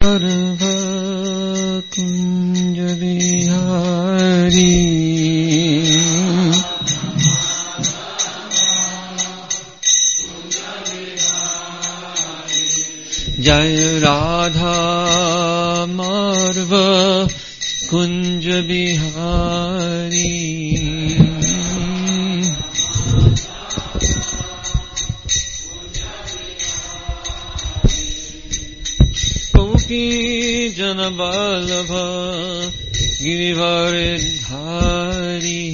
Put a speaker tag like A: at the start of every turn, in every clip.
A: कुंज बिहारी जय राधा माधव कुंज बिहारी गोपी जन वल्लभ गिरिवरधारी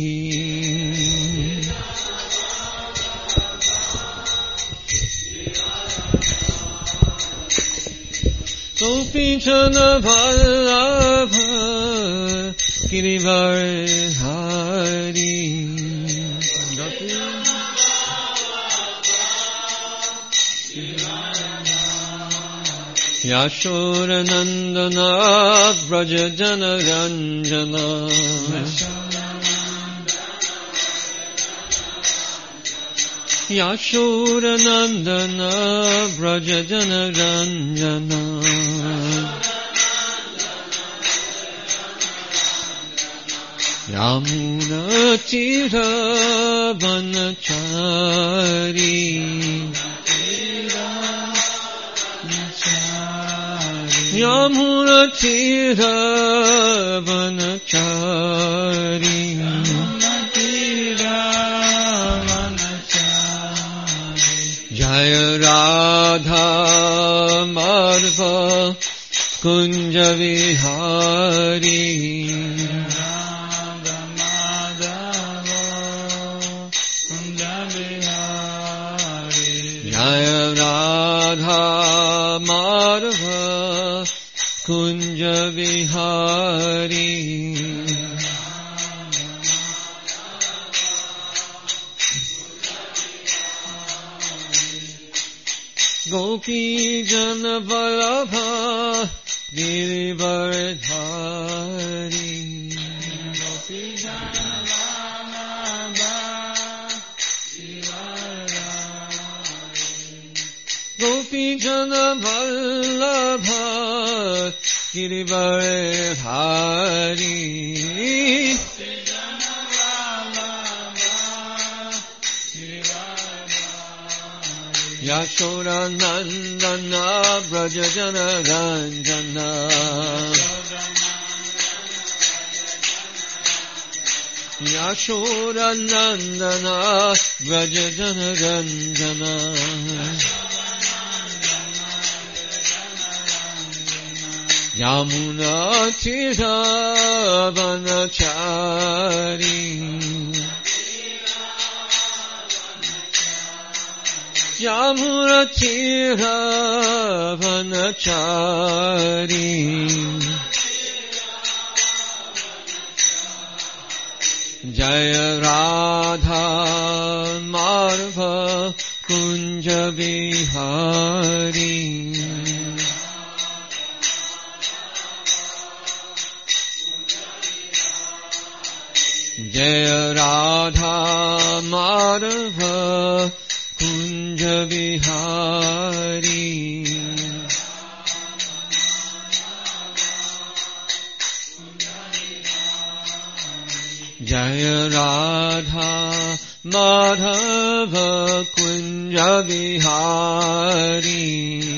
A: गोपी जन वल्लभ गिरिवरधारी यशोरनंदन व्रज जन रंजन यशोरनंदन व्रज जन रंजन यमुना तीर वनचारी यमुना तीर वनचारी जय राधा माधव कुंज विहारी जय राधा माधव कुंज विहारी गोपी जन वल्लभ गिरिवरधारी गोपी जन गोपी जन वल्लभ गिरिवरधारी यशोरनंदन व्रज जन रंजन यशोरनंदन व्रज जन रंजन यमुना तीर वनचारी यमुना तीर वनचारी जय राधा माधव कुंज बिहारी जय राधा माधव कुंज बिहारी जय राधा माधव कुंज बिहारी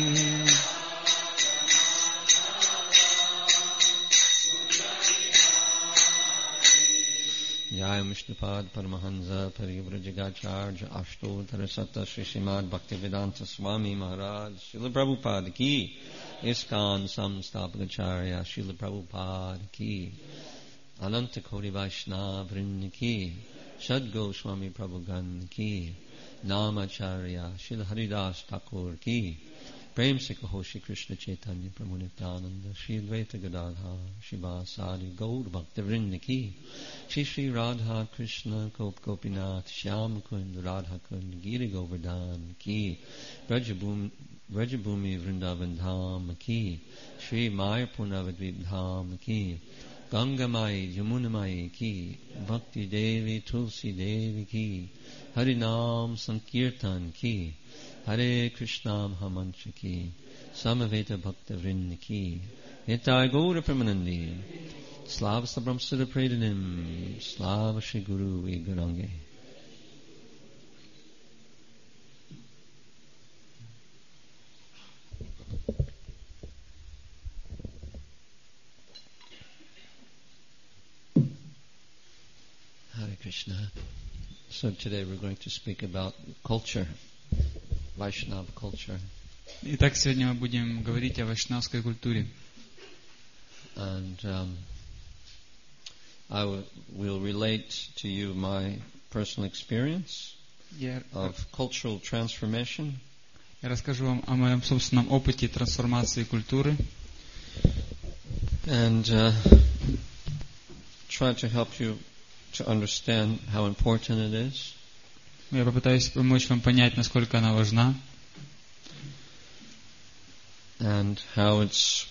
A: जय विष्णुपाद परमहंस परिव्रजगाचार्य अष्टोत्तर सत श्री श्रीमद् भक्तिवेदांत स्वामी महाराज श्रील प्रभुपाद की इस्कॉन संस्थापकाचार्य श्रील प्रभुपाद की अनंत कोटि वैष्णव वृंद की सद्गोस्वामी प्रभुगण की नामाचार्य श्रील हरिदास ठाकुर की प्रेम से कहो श्री कृष्ण चैतन्य प्रभु नित्यानंद श्री द्वैत गदाधर शिवासादि गौर भक्त वृंद की श्री श्री राधा कृष्ण गोपीनाथ श्याम कुंद राधा कुंद गिरि गोवर्धन की ब्रजभूमि वृंदावन धाम की श्री मायापुर नवद्वीप धाम की गंगामाई यमुनामाई की भक्ति देवी तुलसी देवी की हरि नाम संकीर्तन की हरे कृष्णा महामंत्र की Samaveta Bhakta Vrinda Ki, Nitai Gaura Pramanandi, Slava Sabram Sudha Predanim, Slava Shri Guru Igarange. Hare Krishna. So today we're going to speak about culture, Vaishnava culture.
B: Итак, сегодня мы будем говорить о вайшнавской культуре.
A: And will relate to you my personal experience of cultural transformation.
B: Я расскажу вам о моем собственном опыте трансформации культуры.
A: And try to help you to understand how important it is.
B: Я попытаюсь помочь вам понять, насколько она важна.
A: And how it's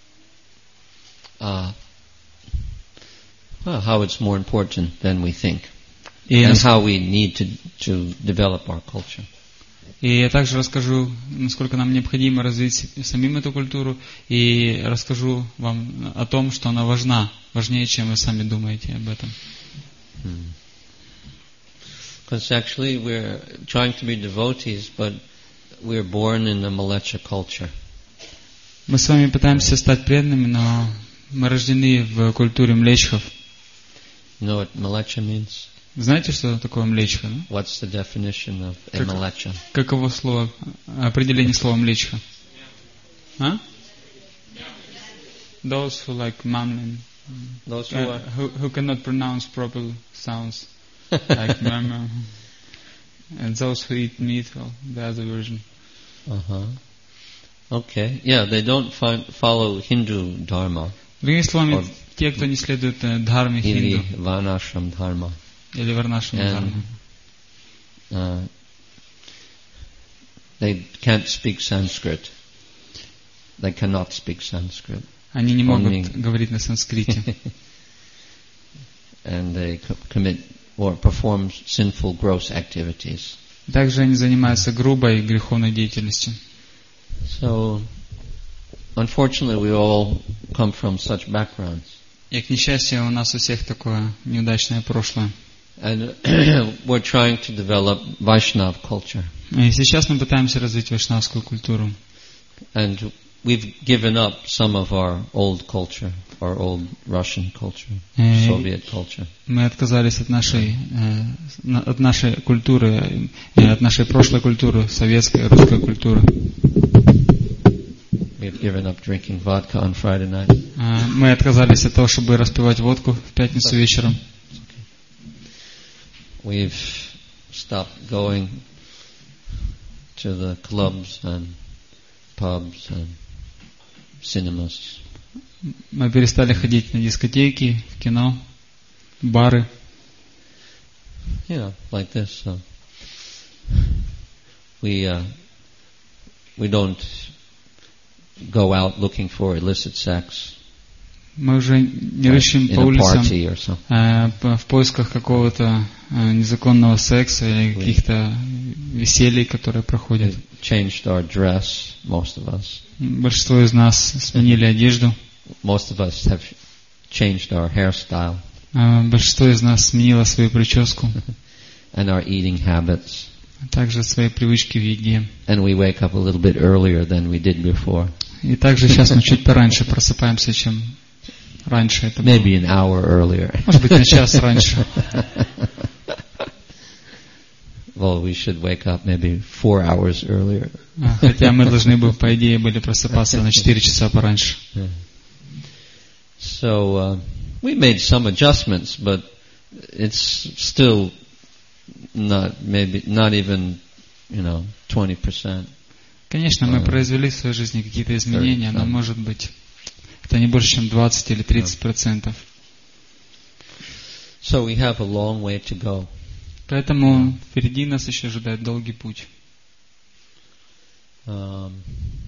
A: more important than we think, and how we need to develop our culture.
B: И я также расскажу, насколько нам необходимо развить самим эту культуру, и расскажу вам о том, что она важна, важнее, чем вы сами думаете об этом.
A: Because actually we're trying to be devotees, but we're born in the Malecha culture.
B: Мы с вами пытаемся стать преданными, но мы рождены в культуре млечхов.
A: You know what Malecha means?
B: Знаете, что такое млечха? Да?
A: What's the definition of a Malecha?
B: Каково слово, определение слова млечха? А? Those who like mammon,
A: Those
B: who cannot pronounce proper sounds, like mama, and those who eat meat, well, the other version.
A: Okay, yeah, they don't follow Hindu dharma.
B: Другими словами, те, кто не следует дхарме хинду.
A: Или варнашрам дхарма.
B: Или варнашрам дхарма.
A: They can't speak Sanskrit. They cannot speak Sanskrit.
B: Они не могут говорить на санскрите.
A: And they commit or perform sinful, gross activities.
B: Также они занимаются грубой греховной деятельностью.
A: So, unfortunately, we all come from such backgrounds.
B: И, к несчастью, у нас у всех такое неудачное прошлое.
A: And we're trying to develop Vaishnava culture.
B: И сейчас мы пытаемся развить вайшнавскую культуру.
A: And we've given up some of our old culture, our old Russian culture, Soviet culture.
B: Мы отказались от нашей культуры, от нашей прошлой культуры, советской, русской культуры.
A: We've given up drinking vodka on Friday night.
B: Мы отказались от того, чтобы распивать водку в пятницу вечером.
A: We've stopped going to the clubs and pubs and cinemas.
B: Мы перестали ходить на дискотеки, в кино, бары.
A: Yeah, like this. So we don't go out looking for illicit sex.
B: Мы уже не рыщем по улицам в поисках какого-то незаконного секса или каких-то веселий, которые проходят.
A: Changed our dress, most of us.
B: Большинство из нас сменили одежду.
A: Most of us have changed our hairstyle.
B: Большинство из нас сменило свою прическу.
A: And our eating habits.
B: Также свои привычки в еде.
A: And we wake up a little bit earlier than we did before.
B: И также сейчас мы чуть пораньше просыпаемся, чем раньше это было.
A: Maybe an hour earlier.
B: Может быть, на час раньше.
A: Well, we should wake up maybe 4 hours earlier.
B: Хотя мы должны бы, по идее, были просыпаться на 4 часа пораньше.
A: So we made some adjustments, but it's still not even 20%.
B: Конечно, мы произвели в своей жизни какие-то изменения, но, может быть, это не больше, чем 20 или 30%.
A: So we have a long way to go.
B: Поэтому впереди нас еще ожидает долгий путь.
A: And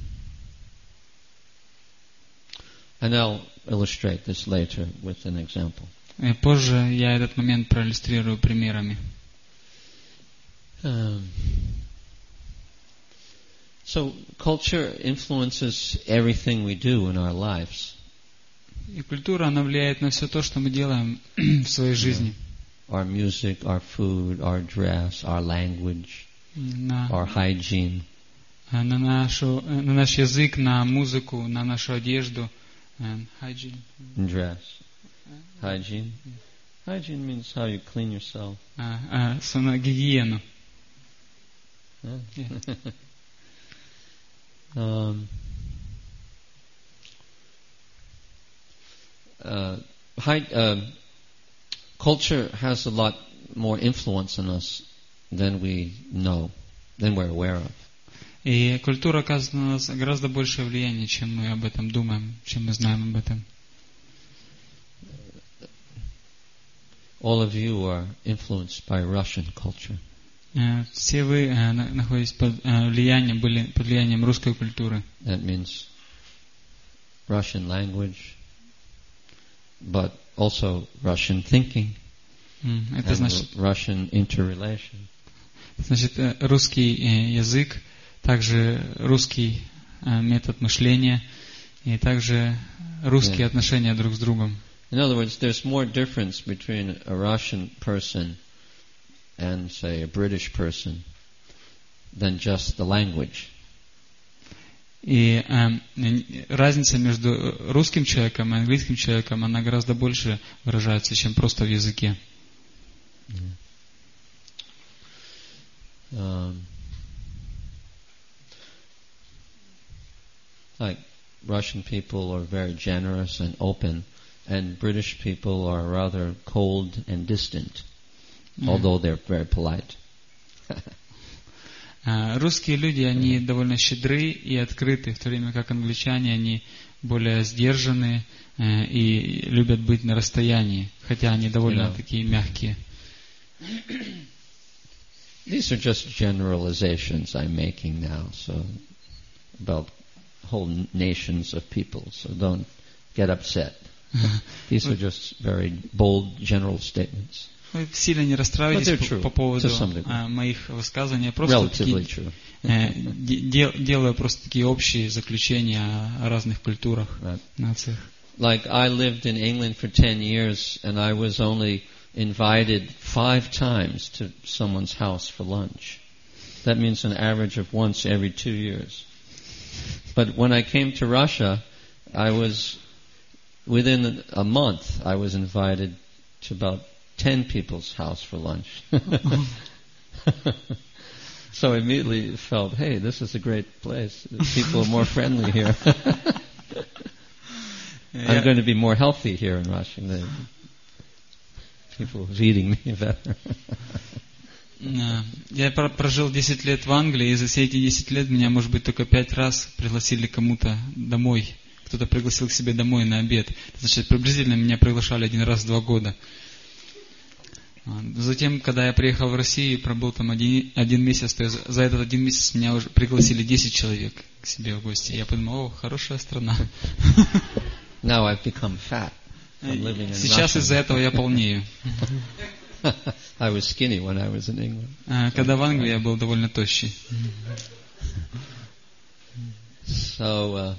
A: I'll illustrate this later with an example.
B: И позже я этот момент проиллюстрирую примерами.
A: So culture influences everything we do in our lives.
B: И культура, она влияет на все то, что мы делаем в своей жизни.
A: Our music, our food, our dress, our language, our hygiene.
B: На наш язык, на музыку, на нашу одежду. Hygiene.
A: Dress. Hygiene. Hygiene means how you clean yourself.
B: На гигиену.
A: Culture has a lot more influence on us than we know, than we're aware of.
B: И культура оказывает на нас гораздо большее влияние, чем мы об этом думаем, чем мы знаем об этом.
A: All of you are influenced by Russian culture.
B: Все вы находитесь под влиянием русской культуры.
A: That means Russian language, but also Russian thinking,
B: Это значит,
A: Russian interrelation.
B: Значит, русский язык, также русский метод мышления и также русские отношения друг с другом.
A: In other words, there's more difference between a Russian person and, say, a British person than just the language.
B: И разница между русским человеком и английским человеком, она гораздо больше выражается, чем просто в языке.
A: Like Russian people are very generous and open, and British people are rather cold and distant, although they're very polite.
B: Русские люди, они довольно щедры и открыты, в то время как англичане, они более сдержанные и любят быть на расстоянии, хотя они довольно такие мягкие.
A: These are just generalizations I'm making now, so about whole nations of people, so don't get upset. These are just very bold general statements.
B: Вы сильно не расстраивайтесь по поводу моих высказываний. Просто делаю просто такие общие заключения о разных культурах, нациях.
A: Like I lived in England for 10 years, and I was only invited 5 times to someone's house for lunch. That means an average of once every 2 years. But when I came to Russia, I was, within a month, I was invited to about 10 people's house for lunch. So I immediately felt, hey, this is a great place. People are more friendly here. I'm going to be more healthy here in Russia. People feeding me better.
B: Я прожил 10 лет в Англии, и за все эти 10 лет меня, может быть, только 5 раз пригласили кому-то домой. Кто-то пригласил к себе домой на обед. Значит, приблизительно меня приглашали 1 раз в 2 года. Затем, когда я приехал в Россию и пробыл там один месяц, то за этот 1 месяц меня уже пригласили 10 человек к себе в гости. Я подумал, хорошая страна.
A: Now I've become fat.
B: Сейчас из-за этого я полнею.
A: I was skinny when I was in England.
B: Когда в Англии я был довольно тощий.
A: So,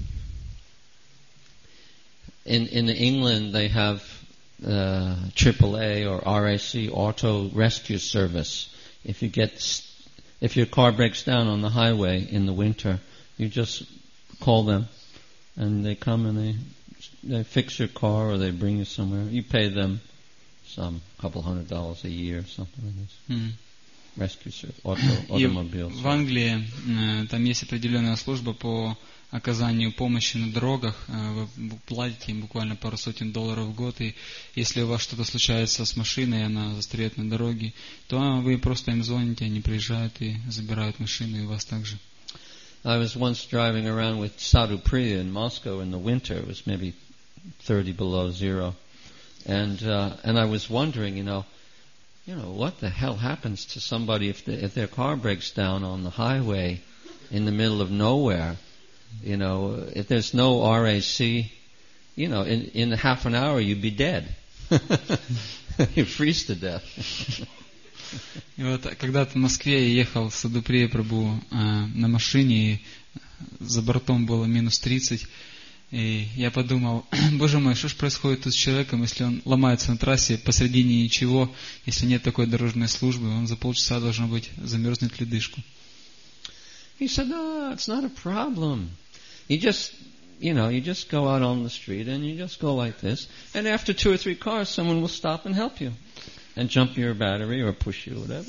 A: in England they have AAA or RAC, Auto Rescue Service. If your car breaks down on the highway in the winter, you just call them, and they come and they fix your car or they bring you somewhere. You pay them some couple $100 a year or something like this. Rescue service, automobile.
B: В Англии там есть определенная служба по оказанию помощи на дорогах. Вы платите им буквально пару сотен $100 в год, и если у вас что-то случается с машиной, и она застряет на дороге, то вы просто им звоните, они приезжают и забирают машину, и вас также.
A: I was once driving around with Sadhu Priya in Moscow in the winter. It was maybe 30 below zero. And I was wondering, what the hell happens to somebody if their car breaks down on the highway in the middle of nowhere? If there's no RAC, in half an hour you'd be dead. You freeze to death.
B: И вот когда-то в Москве я ехал в Садуприя Прабху на машине, и за бортом было минус 30. И я подумал, боже мой, что ж происходит тут с человеком, если он ломается на трассе посредине ничего, если нет такой дорожной службы, он за полчаса должен быть замерзнуть ледышку.
A: He said, no, it's not a problem. You just go out on the street and you just go like this, and after 2 or 3 cars, someone will stop and help you, and jump your battery or push you, whatever.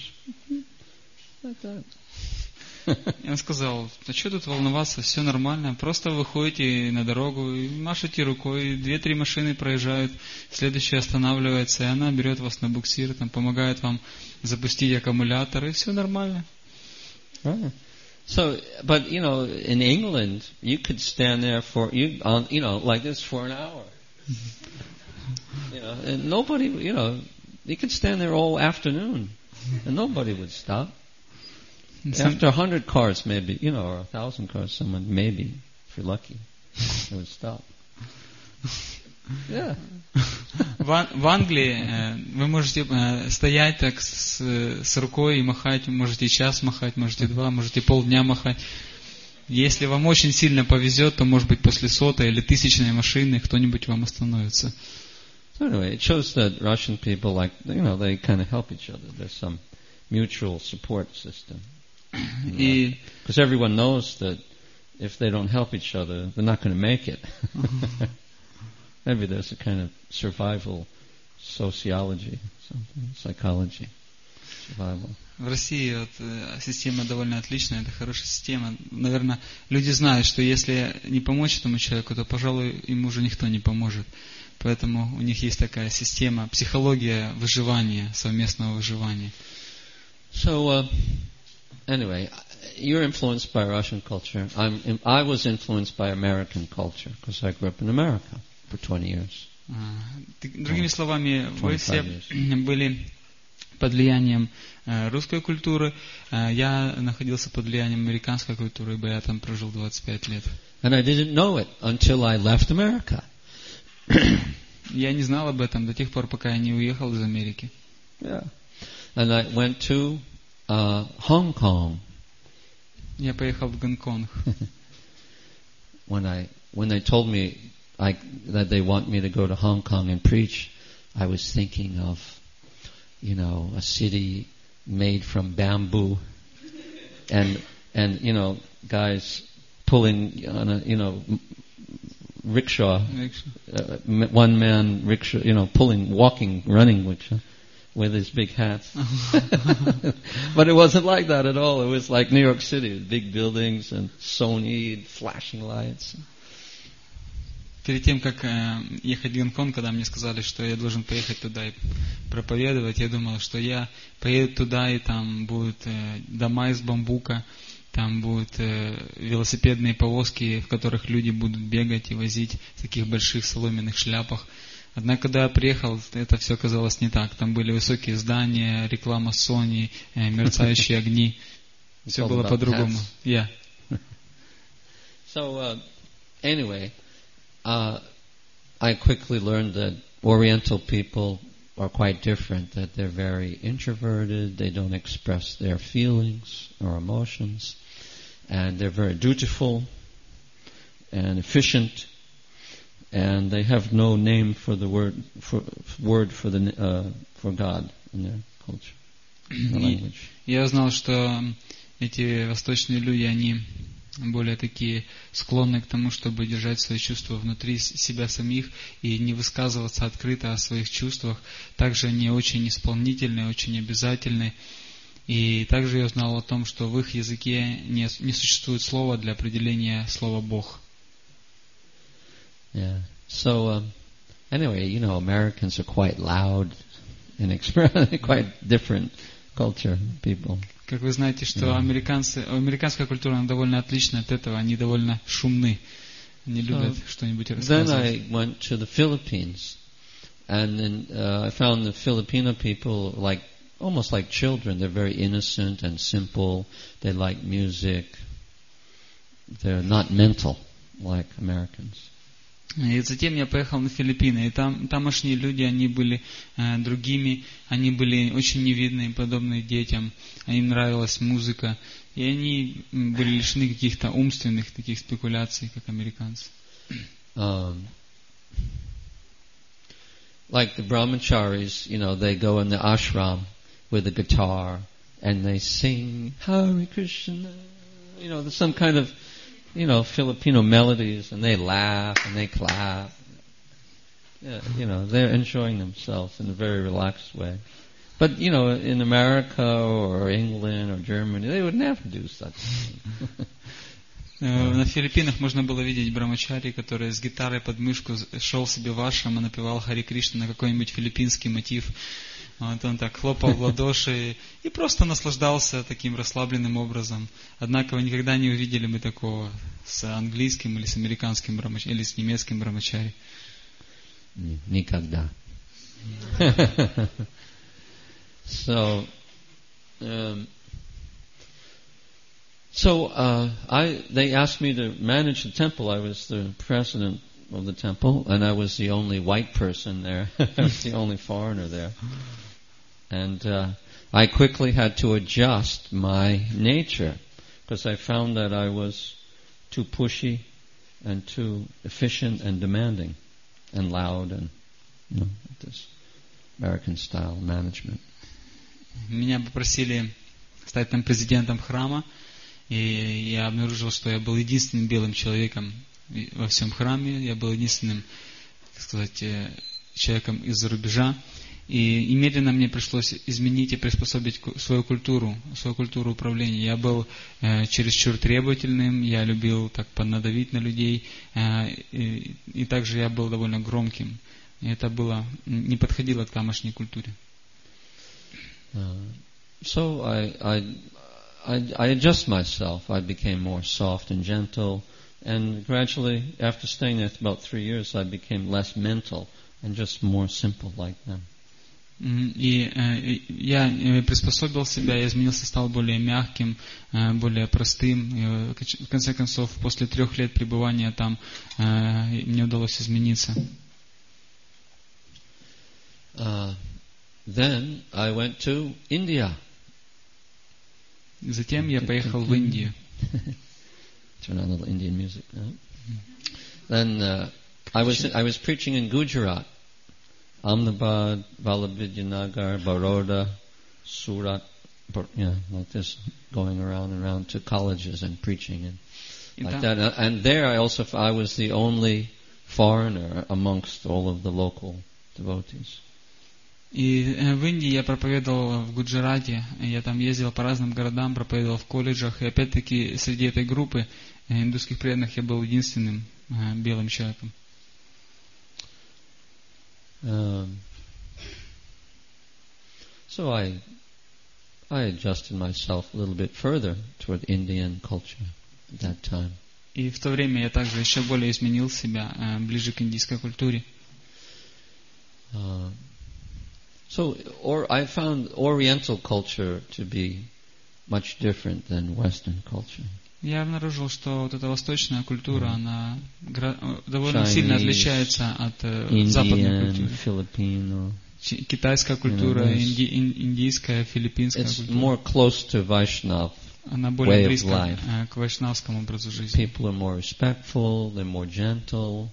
A: Like that.
B: Я сказал, а что тут волноваться, все нормально, просто выходите на дорогу и машете рукой, 2-3 машины проезжают, следующая останавливается, и она берет вас на буксир, там, помогает вам запустить аккумулятор, и все нормально.
A: Right. So, but in England, you could stand there like this for an hour. And nobody, you could stand there all afternoon, and nobody would stop. After 100 cars, maybe, or 1,000 cars, someone maybe, if you're lucky, they would stop. Yeah.
B: В Англии вы можете стоять так с рукой и махать, можете час махать, можете 2, можете полдня махать. Если вам очень сильно повезет, то, может быть, после 100-й или 1000-й машины кто-нибудь вам остановится.
A: So anyway, it shows that Russian people, they kind of help each other. There's some mutual support system. Because everyone knows that if they don't help each other, they're not going to make it. Maybe there's a kind of survival sociology, something, psychology, survival.
B: В России система довольно отличная, это хорошая система. Наверное, люди знают, что если не помочь этому человеку, то, пожалуй, ему уже никто не поможет. Поэтому у них есть такая система, психология выживания, совместного выживания.
A: So, anyway, you're influenced by Russian culture. I was influenced by American culture because I grew up in America for 20 years.
B: Другими словами, вы все были под влиянием русской культуры. Я находился под влиянием американской культуры, ибо я там прожил 25 лет.
A: And I didn't know it until I left America.
B: Я не знал об этом до тех пор, пока я не уехал из Америки.
A: Yeah. And I went to Hong Kong.
B: Я поехал в Гонконг.
A: When they told me that they want me to go to Hong Kong and preach, I was thinking of, a city made from bamboo, and guys pulling on a rickshaw, one man rickshaw, walking, running rickshaw, with his big hats. But it wasn't like that at all. It was like New York City, big buildings and Sony, flashing lights.
B: Перед тем, как ехать в Гонконг, когда мне сказали, что я должен поехать туда и проповедовать, я думал, что я поеду туда, и там будут дома из бамбука, там будут велосипедные повозки, в которых люди будут бегать и возить в таких больших соломенных шляпах. Однако, когда я приехал, это все оказалось не так. Там были высокие здания, реклама Sony, мерцающие огни. Все было по-другому. Yeah.
A: So, anyway, I quickly learned that Oriental people are quite different, that they're very introverted, they don't express their feelings or emotions, and they're very dutiful and efficient, and they have no name for the word for God in their culture, the language.
B: Я узнал, что эти восточные люди, они более такие склонны к тому, чтобы держать свои чувства внутри себя самих и не высказываться открыто о своих чувствах. Также они очень исполнительны, очень обязательны. И также я узнал о том, что в их языке не существует слова для определения слова «Бог».
A: Yeah. So, anyway, Americans are quite loud and quite different culture people.
B: Как вы знаете, что американская культура она довольно отлична от этого, они довольно шумны, они любят что-нибудь рассказывать.
A: Then I went to the Philippines, and then I found the Filipino people almost like children. They're very innocent and simple. They like music. They're not mental like Americans.
B: И затем я поехал на Филиппины, и тамошние люди, они были другими, они были очень невидные, подобные детям, им нравилась музыка, и они были лишены каких-то умственных таких спекуляций, как американцы.
A: Like the brahmacharis, they go in the ashram with a guitar and they sing Hare Krishna, there's some kind of Filipino melodies, and they laugh and they clap. Yeah, they're enjoying themselves in a very relaxed way. But, in America or England or Germany, they would never do such thing.
B: На Филиппинах можно было видеть брамачари, который с гитарой под мышку шел себе в ашрам и напевал Хари Кришна на какой-нибудь филиппинский мотив. Вот он так хлопал в ладоши и просто наслаждался таким расслабленным образом. Однако вы никогда не увидели бы такого с английским или с американским брамачари, или с немецким брамачари.
A: Никогда. They asked me to manage the temple. I was the president of the temple, and I was the only white person there. I was the only foreigner there. And I quickly had to adjust my nature, because I found that I was too pushy and too efficient and demanding and loud and, this American style management.
B: Меня попросили стать там президентом храма, и я обнаружил, что я был единственным белым человеком во всем храме, я был единственным, так сказать, человеком из-за рубежа, и медленно мне пришлось изменить и приспособить свою культуру управления. Я был чересчур требовательным, я любил так поднадавить на людей, и также я был довольно громким. И это не подходило к тамошней культуре.
A: So I adjust myself. I became more soft and gentle, and gradually, after staying there for about 3 years, I became less mental and just more simple like them.
B: И я приспособил себя, я изменился, стал более мягким, более простым. И в конце концов, после 3 лет пребывания там, мне удалось измениться.
A: Then I went to India.
B: Затем я поехал в Индию.
A: Turn on a little Indian music. Then I was preaching in Gujarat, Ahmedabad, Vallabhidanagar, Baroda, Surat, like this, going around and around to colleges and preaching and like that. And there I was the only foreigner amongst all of the local devotees.
B: И в Индии я проповедовал в Гуджарате, я там ездил по разным городам, проповедовал в колледжах, и опять-таки среди этой группы индусских преданных я был единственным белым человеком.
A: So I adjusted myself a little bit further toward Indian culture at that time.
B: И в то время я также еще более изменил себя ближе к индийской культуре.
A: I found Oriental culture to be much different than Western culture.
B: Я обнаружил, что вот эта восточная культура, она довольно сильно отличается от западной культуры.
A: Filipino.
B: Китайская культура, индийская, филиппинская
A: it's
B: культура.
A: More close to Vaishnav.
B: Она более близка к вайшнавскому образу жизни.
A: People are more respectful, they're more gentle,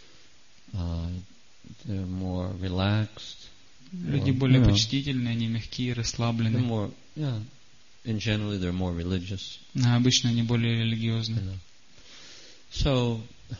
A: they're more relaxed.
B: Люди более почтительные, они мягкие, расслаблены.
A: In generally, they're more religious.
B: Обычно они более религиозны.
A: So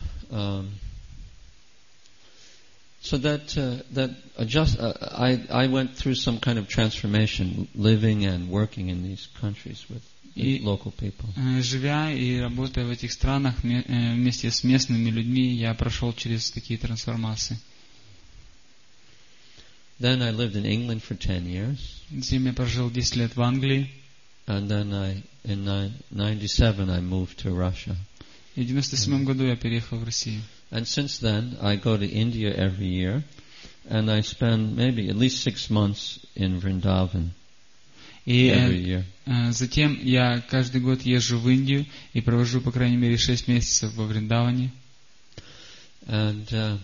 A: I went through some kind of transformation, living and working in these countries with local people.
B: Живя и работая в этих странах вместе с местными людьми, я прошел через такие трансформации.
A: Then I lived in England for 10 years.
B: Затем я прожил 10 лет в Англии.
A: And then in 97 I moved to Russia.
B: И в 97 году я переехал в Россию.
A: And since then I go to India every year, and I spend maybe at least 6 months in Vrindavan every year.
B: Затем я каждый год езжу в Индию и провожу по крайней мере 6 месяцев во Вриндаване.
A: And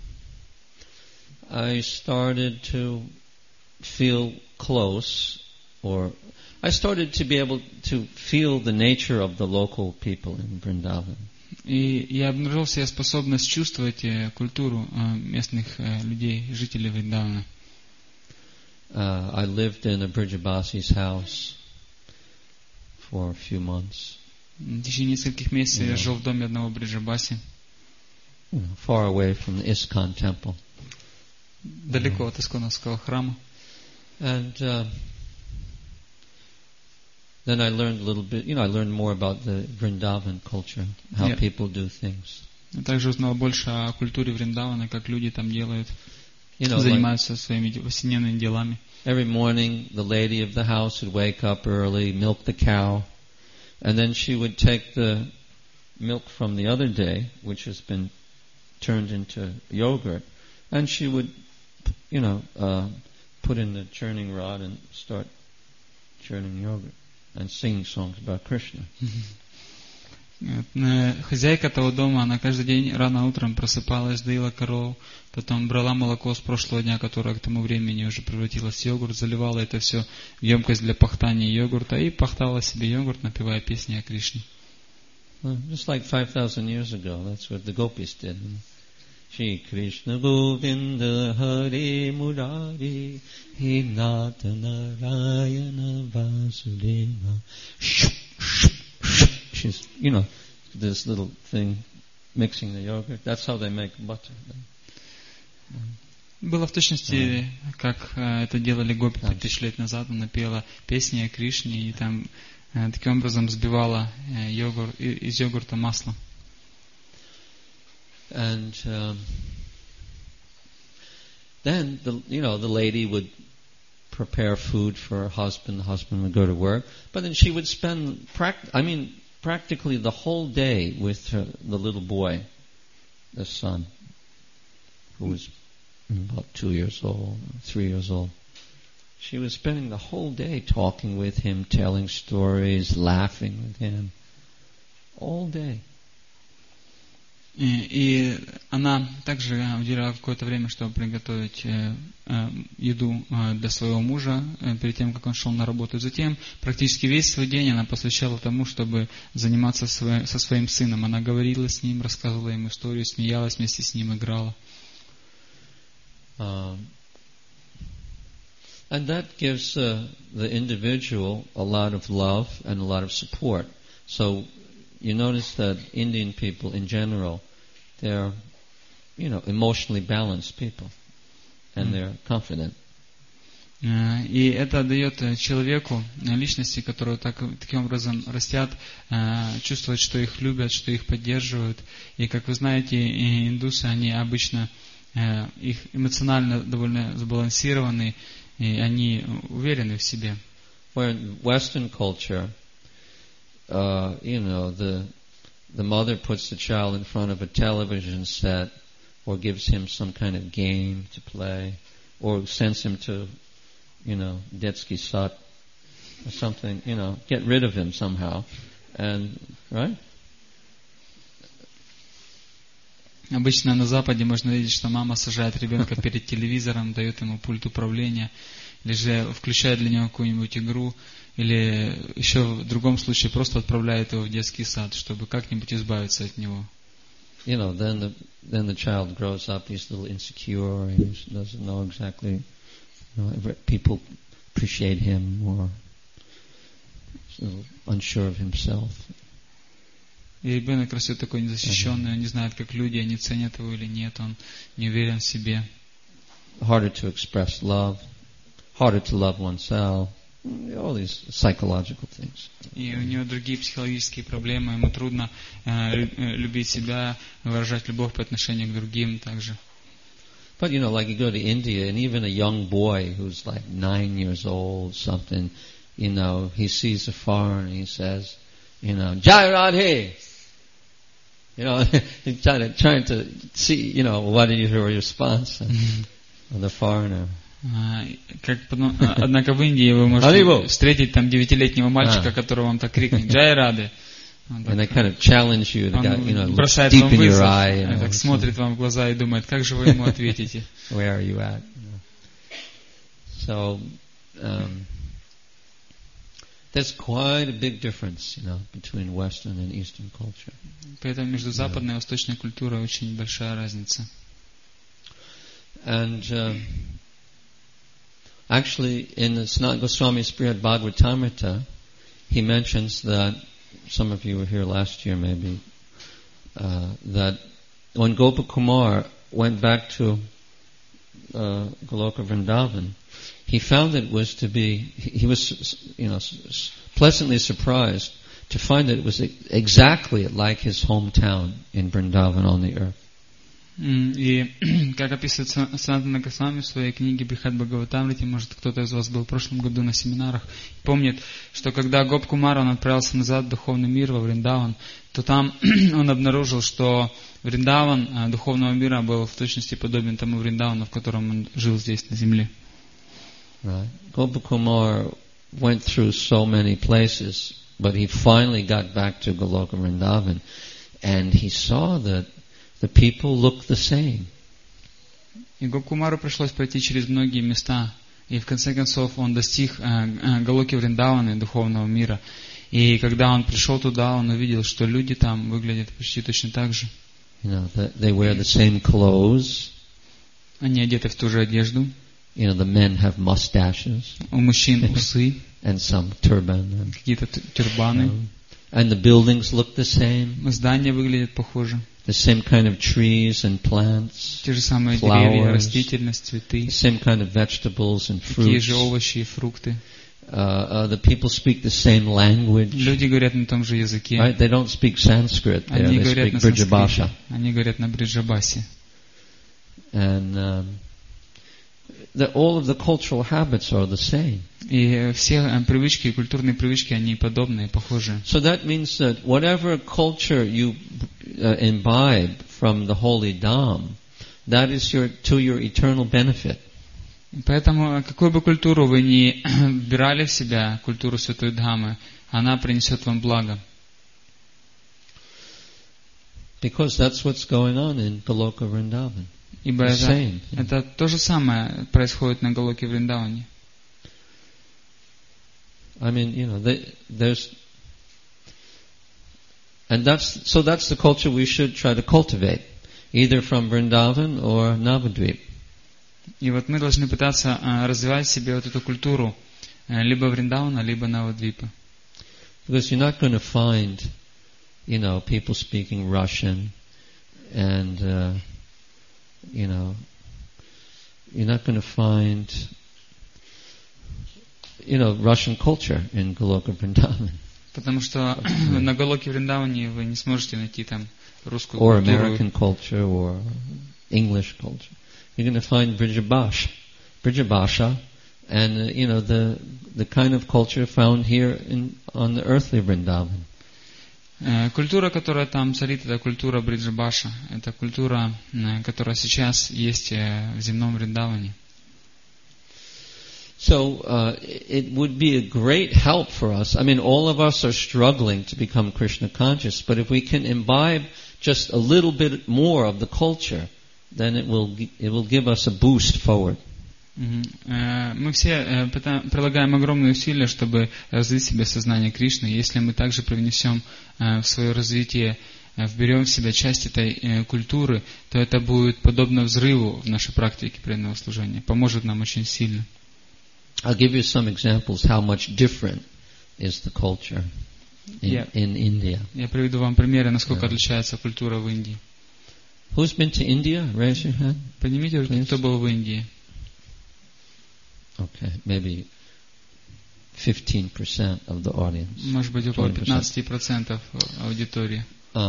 A: I started to feel close, or I started to be able to feel the nature of the local people in Vrindavan.
B: И я обнаружил в себе способность чувствовать культуру местных людей, жителей Вриндавана.
A: I lived in a Brijabasi's house for a few months.
B: В течение нескольких месяцев я жил в доме одного Бриджабаси.
A: Far away from the ISKCON temple.
B: Далеко от Исконовского храма.
A: And then I learned a little bit, I learned more about the Vrindavan culture, how people do things.
B: Я также узнал больше о культуре Вриндавана, как люди там делают, занимаются своими повседневными делами.
A: Every morning, the lady of the house would wake up early, milk the cow, and then she would take the milk from the other day, which has been turned into yogurt, and she would, put in the churning rod and start churning yogurt and singing songs about Krishna.
B: Хозяйка того дома, она каждый день рано утром просыпалась, доила корову, потом брала молоко с прошлого дня, которое к тому времени уже превратилось в йогурт, заливала это все в емкость для пахтания йогурта и пахтала себе йогурт, напевая песни о Кришне.
A: Just like 5,000 years ago, that's what the gopis did. Shri Krishna Govinda Hare Murari He Nata Narayana Vasudeva. She's, this little thing mixing the yogurt. That's how they make butter.
B: Было в точности, как это делали гопи 5000 лет назад. Она пела песни о Кришне и там таким образом взбивала из йогурта масло.
A: And then the lady would prepare food for her husband. The husband would go to work, but then she would spend practically the whole day with the little boy, the son, who was about 2 years old, 3 years old. She was spending the whole day talking with him, telling stories, laughing with him, all day.
B: И она также уделяла какое-то время, чтобы приготовить еду для своего мужа перед тем, как он шел на работу. Затем практически весь свой день она посвящала тому, чтобы заниматься со своим сыном. Она говорила с ним, рассказывала ему историю, смеялась вместе с ним, играла.
A: And that gives the individual a lot of love and a lot of support. So you notice that Indian people in general, they're, emotionally balanced people, and they're confident.
B: И это дает человеку, личности, которые таким образом растят, чувствовать, что их любят, что их поддерживают. И, как вы знаете, индусы, они обычно, их эмоционально довольно сбалансированы, и они уверены в себе.
A: Where in Western culture, the mother puts the child in front of a television set, or gives him some kind of game to play, or sends him to, детский сад, or something, get rid of him somehow, and, right?
B: Обычно на Западе можно видеть, что мама сажает ребенка перед телевизором, дает ему пульт управления, или же включает для него какую-нибудь игру, или еще в другом случае просто отправляет его в детский сад, чтобы как-нибудь избавиться от него.
A: Then the child grows up, he's a little insecure, he doesn't know exactly, people appreciate him, or he's a little unsure of himself.
B: И ребенок растет такой незащищенный, он не знает, как люди, они ценят его или нет, он не уверен в себе.
A: Harder to express love, harder to love oneself, all these psychological things.
B: И у него другие психологические проблемы, ему трудно любить себя, выражать любовь по отношению к другим также.
A: But like you go to India, and even a young boy who's like 9 years old, something, he sees a foreigner, he says, Jai Radhe! He's trying to see, what is your response of the foreigner.
B: Однако в Индии вы можете встретить там 9-летнего мальчика, которого он так крикнет «Джай Раде!»
A: And they kind of challenge you to get, look
B: бросает
A: deep
B: вам
A: in your
B: вызов,
A: eye.
B: так смотрит вам в глаза и думает, как же вы ему ответите.
A: Where are you at? So, there's quite a big difference, between Western and Eastern culture.
B: Поэтому между западной и восточной культурой очень большая разница.
A: And actually, in the Sanatana Goswami's Brihad Bhagavatamrita, he mentions that, some of you were here last year maybe, that when Gopakumar went back to Goloka Vrindavan, he found it was to be, he was, pleasantly surprised to find that it was exactly like his hometown in Vrindavan on the earth.
B: И как описывает Санатана Госвами в своей книге Брихад Бхагаватамрите, может кто-то из вас был в прошлом году на семинарах, помнит, что когда Гопкумар он отправился назад в духовный мир во Вриндаван, то там он обнаружил, что Вриндаван духовного мира был в точности подобен тому Вриндавану, в котором он жил здесь на земле.
A: Right. Gopakumar went through so many places, but he finally got back to Goloka Vrindavan, and he saw that the people looked the same.
B: И Гопкумару пришлось пройти через многие места, и в конце концов он достиг Галоки Вриндавана, духовного мира. И когда он пришел туда, он увидел, что люди там выглядят почти точно так же.
A: They wear the same clothes.
B: Они одеты в ту же одежду.
A: The men have mustaches.
B: У мужчин усы.
A: And some turban.
B: Какие-то тюрбаны.
A: And the buildings look the same.
B: Здания выглядят похоже.
A: The same kind of trees and plants.
B: Те же самые
A: flowers,
B: деревья, растительность, цветы.
A: The same kind of vegetables and fruits.
B: Такие же овощи и фрукты.
A: The people speak the same language.
B: Люди говорят на том же языке.
A: Right? They don't speak Sanskrit.
B: Они
A: they
B: говорят
A: speak
B: на
A: Brijabhasha.
B: Они говорят на бриджабасе.
A: And all of the cultural habits are the same.
B: И все привычки, культурные привычки, они подобные, похожие.
A: So that means that whatever culture you imbibe from the holy Dham, that is to your eternal benefit.
B: Поэтому, какую бы культуру вы ни вбирали в себя, культуру Святой Дхаммы, она принесет вам благо.
A: Because that's what's going on in Goloka Vrindavan.
B: Ибо это то же самое происходит на Галоке Вриндаване.
A: I mean, there's, and that's the culture we should try to cultivate, either from Vrindavan or Navadvip.
B: И вот мы должны пытаться развивать в себе вот эту культуру либо Вриндавана, либо Навадвипа.
A: Because you're not going to find, people speaking Russian, and you're not going to find, Russian culture in Goloka Vrindavan.
B: Потому что на Галоке Вриндаване вы не сможете найти там русскую
A: or
B: культуру.
A: Or American culture, or English culture. You're going to find Brijabhasha, and the kind of culture found here on the earthly Vrindavan.
B: Культура, которая там царит, это культура Бриджабаша. Это культура, которая сейчас есть в земном Вриндаване.
A: So it would be a great help for us. I mean, all of us are struggling to become Krishna conscious, but if we can imbibe just a little bit more of the culture, then it will give us a boost forward.
B: Мы все прилагаем огромные усилия, чтобы развить в себе сознание Кришны. Если мы также привнесем в свое развитие, вберем в себя часть этой культуры, то это будет подобно взрыву в нашей практике преданного служения. Поможет нам очень сильно.
A: I'll give you some examples how much different is the culture in India.
B: Я приведу вам примеры, насколько отличается культура в Индии.
A: Who's been to India? Raise your hand.
B: Поднимите руки, кто был в Индии.
A: Okay, maybe 15% of the audience.
B: Может быть, около 15% аудитории.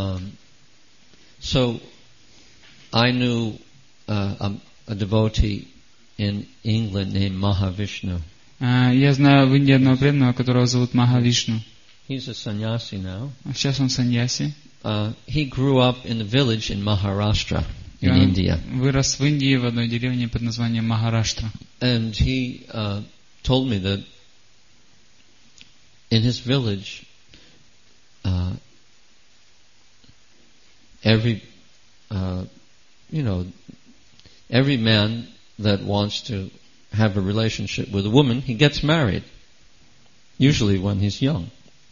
A: So, I knew a devotee in England named Mahavishnu.
B: Я знаю в Индии одного преданного, которого зовут Махавишну.
A: He's a sannyasi now.
B: Сейчас он саньяси.
A: He grew up in a village in Maharashtra, in India.
B: Вырос в Индии в одной деревне под названием Махараштра.
A: And he told me that in his village, every man that wants to have a relationship with a woman, he gets married, usually when he's young.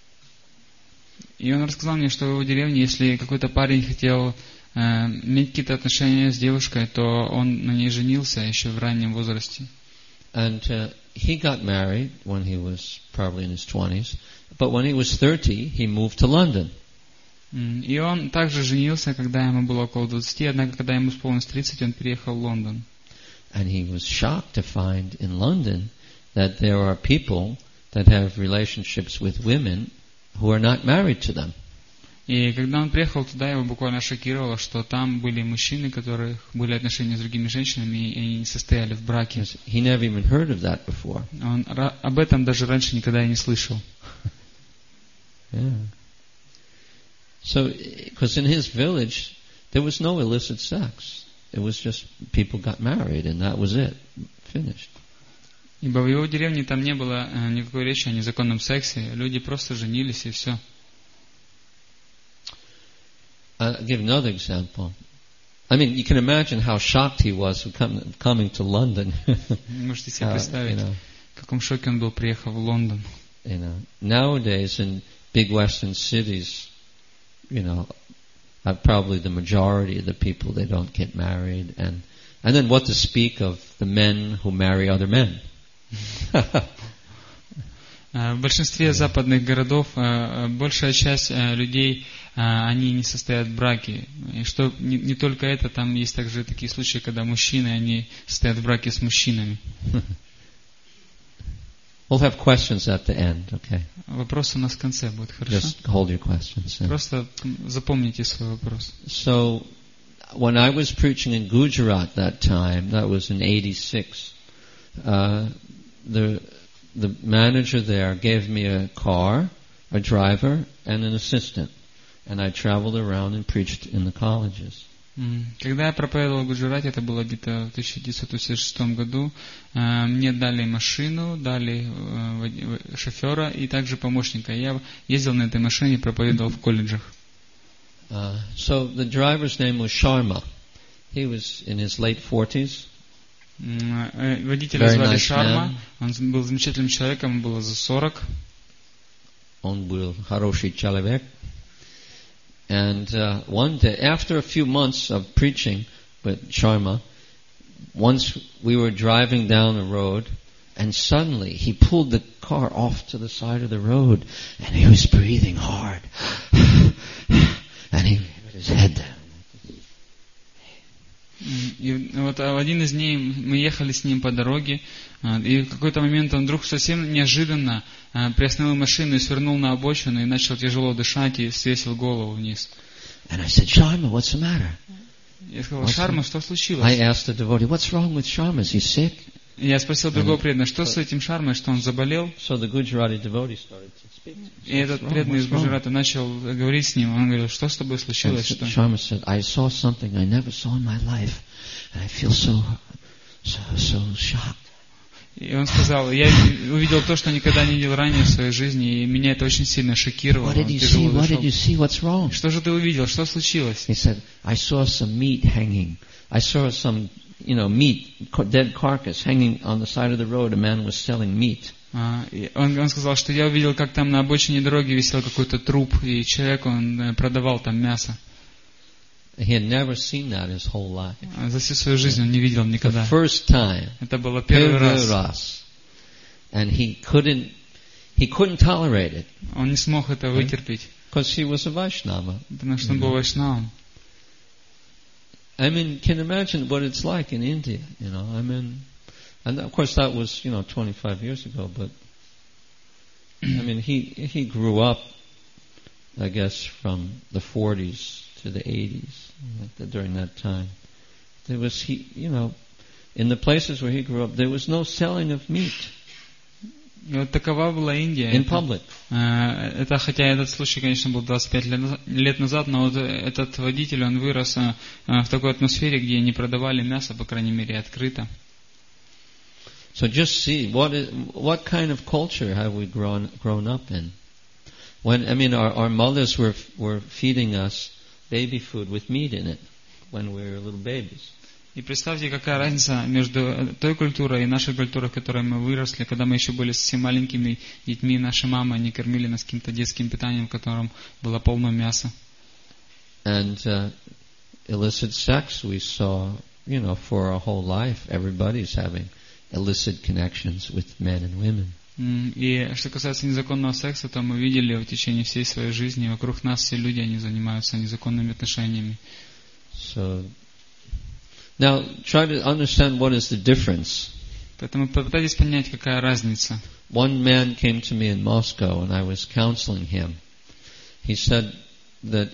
B: И он рассказал мне, что в его деревне, если какой-то парень хотел иметь какие-то отношения с девушкой, то он на ней женился еще в раннем возрасте.
A: And he got married when he was probably in his 20s, but when he was 30, he moved to London.
B: И он также женился, когда ему было около 20, однако, когда ему исполнилось 30, он переехал в Лондон.
A: And he was shocked to find in London that there are people that have relationships with women who are not married to them.
B: И когда он приехал туда, его буквально шокировало, что там были мужчины, у которых были отношения с другими женщинами, и они не состояли в браке.
A: He never even heard of that before.
B: Он об этом даже раньше никогда и не слышал.
A: Yeah. So, because in his village, there was no illicit sex. It was just people got married, and that was it. Finished.
B: Ибо в его деревне там не было никакой речи о незаконном сексе. Люди просто женились, и все.
A: I'll give another example. I mean, you can imagine how shocked he was coming to London.
B: Можете себе представить, в каком шоке он был, приехав в Лондон.
A: Nowadays in big Western cities, probably the majority of the people, they don't get married, and then what to speak of the men who marry other men.
B: В большинстве западных городов большая часть людей, они не состоят в браке. И что не только это, там есть также такие случаи, когда мужчины, они состоят в браке с мужчинами.
A: We'll have questions at the end, okay?
B: Вопрос у нас в конце будет, хорошо?
A: Just hold your questions.
B: Просто запомните свой вопрос.
A: So, when I was preaching in Gujarat that time, that was in 86, the manager there gave me a car, a driver, and an assistant. And I traveled around and preached in the colleges.
B: Когда я проповедовал в Гуджарате, это было где-то в 1986 году, мне дали машину, дали шофера и также помощника. Я ездил на этой машине и проповедовал в колледжах.
A: So the driver's name was Sharma. He was in his late 40s.
B: Водителя звали Шарма. Он был замечательным человеком, ему было за 40.
A: Он был хороший человек. And one day, after a few months of preaching with Sharma, once we were driving down the road, and suddenly he pulled the car off to the side of the road, and he was breathing hard, and he put his head down.
B: И вот один из дней мы ехали с ним по дороге, и в какой-то момент он вдруг совсем неожиданно приостановил машину и свернул на обочину и начал тяжело дышать и свесил голову вниз.
A: And I said, Sharma, what's the matter?
B: Я сказал, Шарма, что случилось?
A: I asked the devotee, what's wrong with Sharma? Is he sick?
B: Я спросил другого преданного, что с этим Шармой, что он заболел?
A: So the Gujarati devotee started to speak.
B: И этот преданный из Гуджарата начал говорить с ним. Он говорил, что с тобой случилось? Что?
A: Sharma said, I saw something I never saw in my life, and I feel so shocked.
B: И он сказал, я увидел то, что никогда не видел ранее в своей жизни, и меня это очень сильно шокировало.
A: What did you see? What's wrong?
B: Что же ты увидел? Что случилось?
A: He said, I saw some meat hanging. I saw some, meat, dead carcass hanging on the side of the road. A man was selling meat.
B: Он сказал, что я увидел, как там на обочине дороги висел какой-то труп, и человек, он продавал там мясо.
A: He had never seen that his whole life.
B: За всю свою жизнь он не видел никогда.
A: The first time.
B: Это было первый раз.
A: And he couldn't tolerate it.
B: Он не смог это вытерпеть.
A: Because he was a Vaishnava.
B: Потому что он был вайшнавом.
A: I mean, can imagine what it's like in India, and of course that was, 25 years ago, but I mean, he grew up, I guess, from the 40s to the 80s, during that time. There was, in the places where he grew up, there was no selling of meat.
B: И вот такова была Индия.
A: In public.
B: Это, хотя этот случай, конечно, был 25 лет назад, но вот этот водитель, он вырос в такой атмосфере, где не продавали мясо, по крайней мере, открыто.
A: So just see, what kind of culture have we grown up in? When, our mothers were feeding us baby food with meat in it when we were little babies.
B: И представьте, какая разница между той культурой и нашей культурой, в которой мы выросли, когда мы еще были совсем маленькими детьми, наши мамы, они кормили нас каким-то детским питанием, в котором было полно мяса.
A: And illicit sex we saw, for our whole life, everybody's having illicit connections with men and women.
B: И что касается незаконного секса, то мы видели в течение всей своей жизни, вокруг нас все люди, они занимаются незаконными отношениями.
A: So, now try to understand what is the difference.
B: Поэтому попытайтесь понять, какая разница.
A: One man came to me in Moscow and I was counseling him. He said that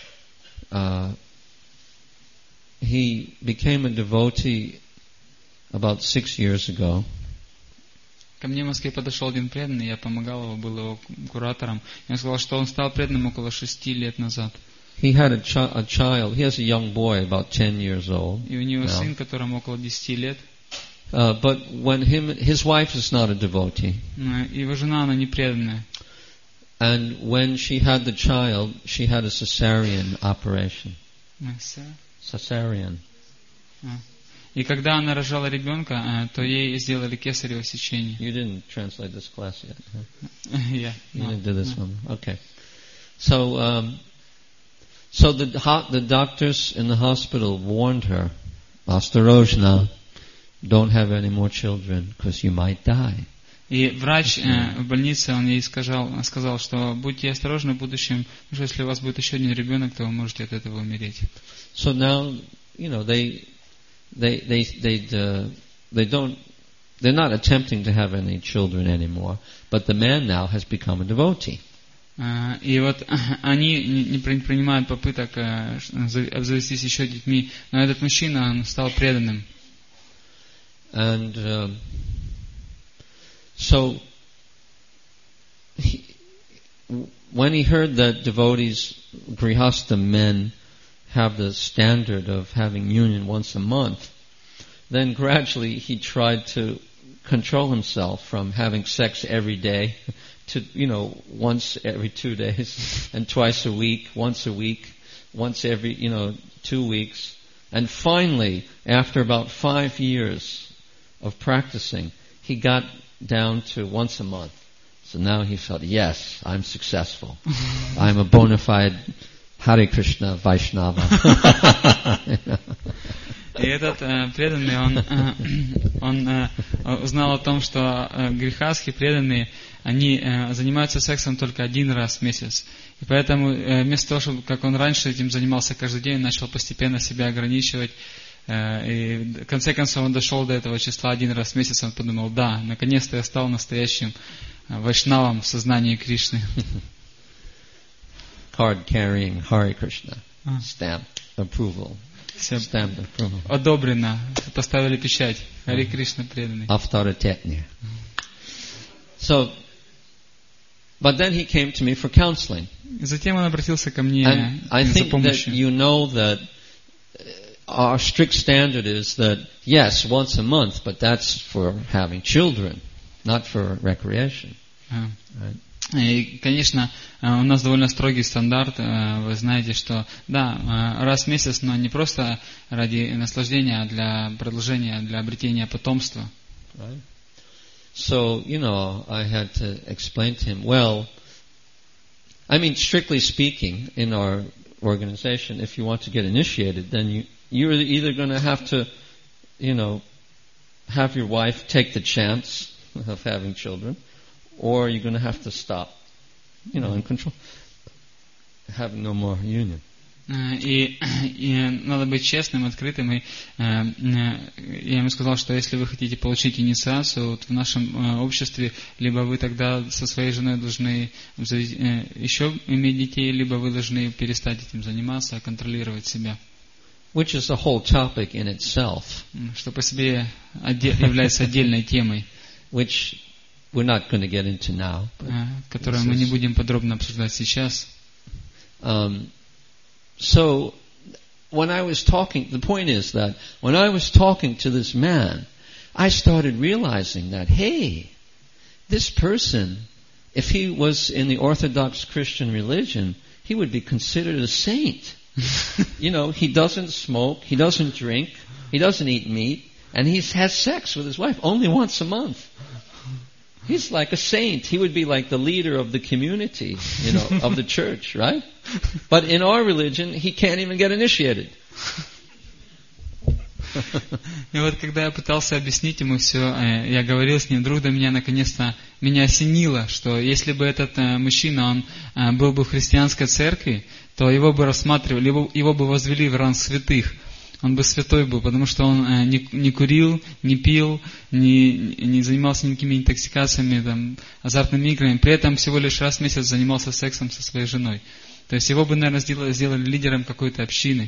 A: he became a devotee about 6 years ago.
B: Ко мне в Москве подошел один преданный, я помогал его, был его куратором. Он сказал, что он стал преданным около 6 лет назад.
A: He had a child. He has a young boy, about 10 years old.
B: И у него сын, которому около 10 лет.
A: But when his wife is not a devotee.
B: Его жена, она не преданная.
A: And when she had the child, she had a cesarean operation. Cesarean.
B: И когда она рожала ребенка, то ей сделали кесарево сечение.
A: You didn't translate this class yet, huh?
B: Yeah.
A: You didn't do this one. Okay. So the doctors in the hospital warned her, Ostorojna, don't have any more children because you might die.
B: И врач в больнице, он ей сказал, что будьте осторожны в будущем, потому что если у вас будет еще один ребенок, то вы можете от этого умереть.
A: So now, they're not attempting to have any children anymore, but the man now has become a devotee.
B: И вот они не принимают попыток обзавестись еще детьми, но этот мужчина, он стал преданным.
A: And so when he heard that devotees, grihastha men, have the standard of having union once a month, then gradually he tried to control himself from having sex every day to, once every 2 days, and twice a week, once every, 2 weeks. And finally, after about 5 years of practicing, he got down to once a month. So now he felt, yes, I'm successful. I'm a bona fide Hare Krishna Vaishnava.
B: И этот преданный, он узнал о том, что грехастхи преданные, они занимаются сексом только 1 раз в месяц. И поэтому вместо того, чтобы, как он раньше этим занимался каждый день, начал постепенно себя ограничивать. И в конце концов он дошел до этого числа 1 раз в месяц, он подумал, да, наконец-то я стал настоящим вайшнавом в сознании Кришны.
A: Card carrying Hare Krishna. Stamp approval. Stamp approval.
B: Одобрено. Поставили печать. Харе Кришна преданный.
A: Авторитетнее. So, but then he came to me for counseling.
B: Затем он обратился ко мне
A: за
B: помощью.
A: That you know that our strict standard is that, yes, once a month, but that's for having children, not for recreation. Right?
B: И, конечно, у нас довольно строгий стандарт. Вы знаете, что, да, раз в месяц, но не просто ради наслаждения, а для продолжения, для обретения потомства.
A: Right? So, I had to explain to him, well, I mean, strictly speaking, in our organization, if you want to get initiated, then you're either going to have to, have your wife take the chance of having children, or you're going to have to stop, and control, have no more union.
B: И надо быть честным, открытым. И я ему сказал, что если вы хотите получить инициацию вот в нашем обществе, либо вы тогда со своей женой должны еще иметь детей, либо вы должны перестать этим заниматься, контролировать себя.
A: Which is a whole topic in itself.
B: Что по себе является отдельной темой.
A: Which we're not going to get into now.
B: Которую мы не будем подробно обсуждать сейчас.
A: So, when I was talking, the point is that when I was talking to this man, I started realizing that, hey, this person, if he was in the Orthodox Christian religion, he would be considered a saint. You know, he doesn't smoke, he doesn't drink, he doesn't eat meat, and he has sex with his wife only once a month. He's like a saint. He would be like the leader of the community, you know, of the church, right? But in our religion, he can't even get initiated.
B: И вот когда я пытался объяснить ему все, я говорил с ним, вдруг до меня наконец-то меня осенило, что если бы этот мужчина, он был бы в христианской церкви, то его бы рассматривали, его бы возвели в ранг святых. Он бы святой был, потому что он не курил, не пил, не занимался никакими интоксикациями, там, азартными играми. При этом всего лишь раз в месяц занимался сексом со своей женой. То есть его бы, наверное, сделали лидером какой-то общины.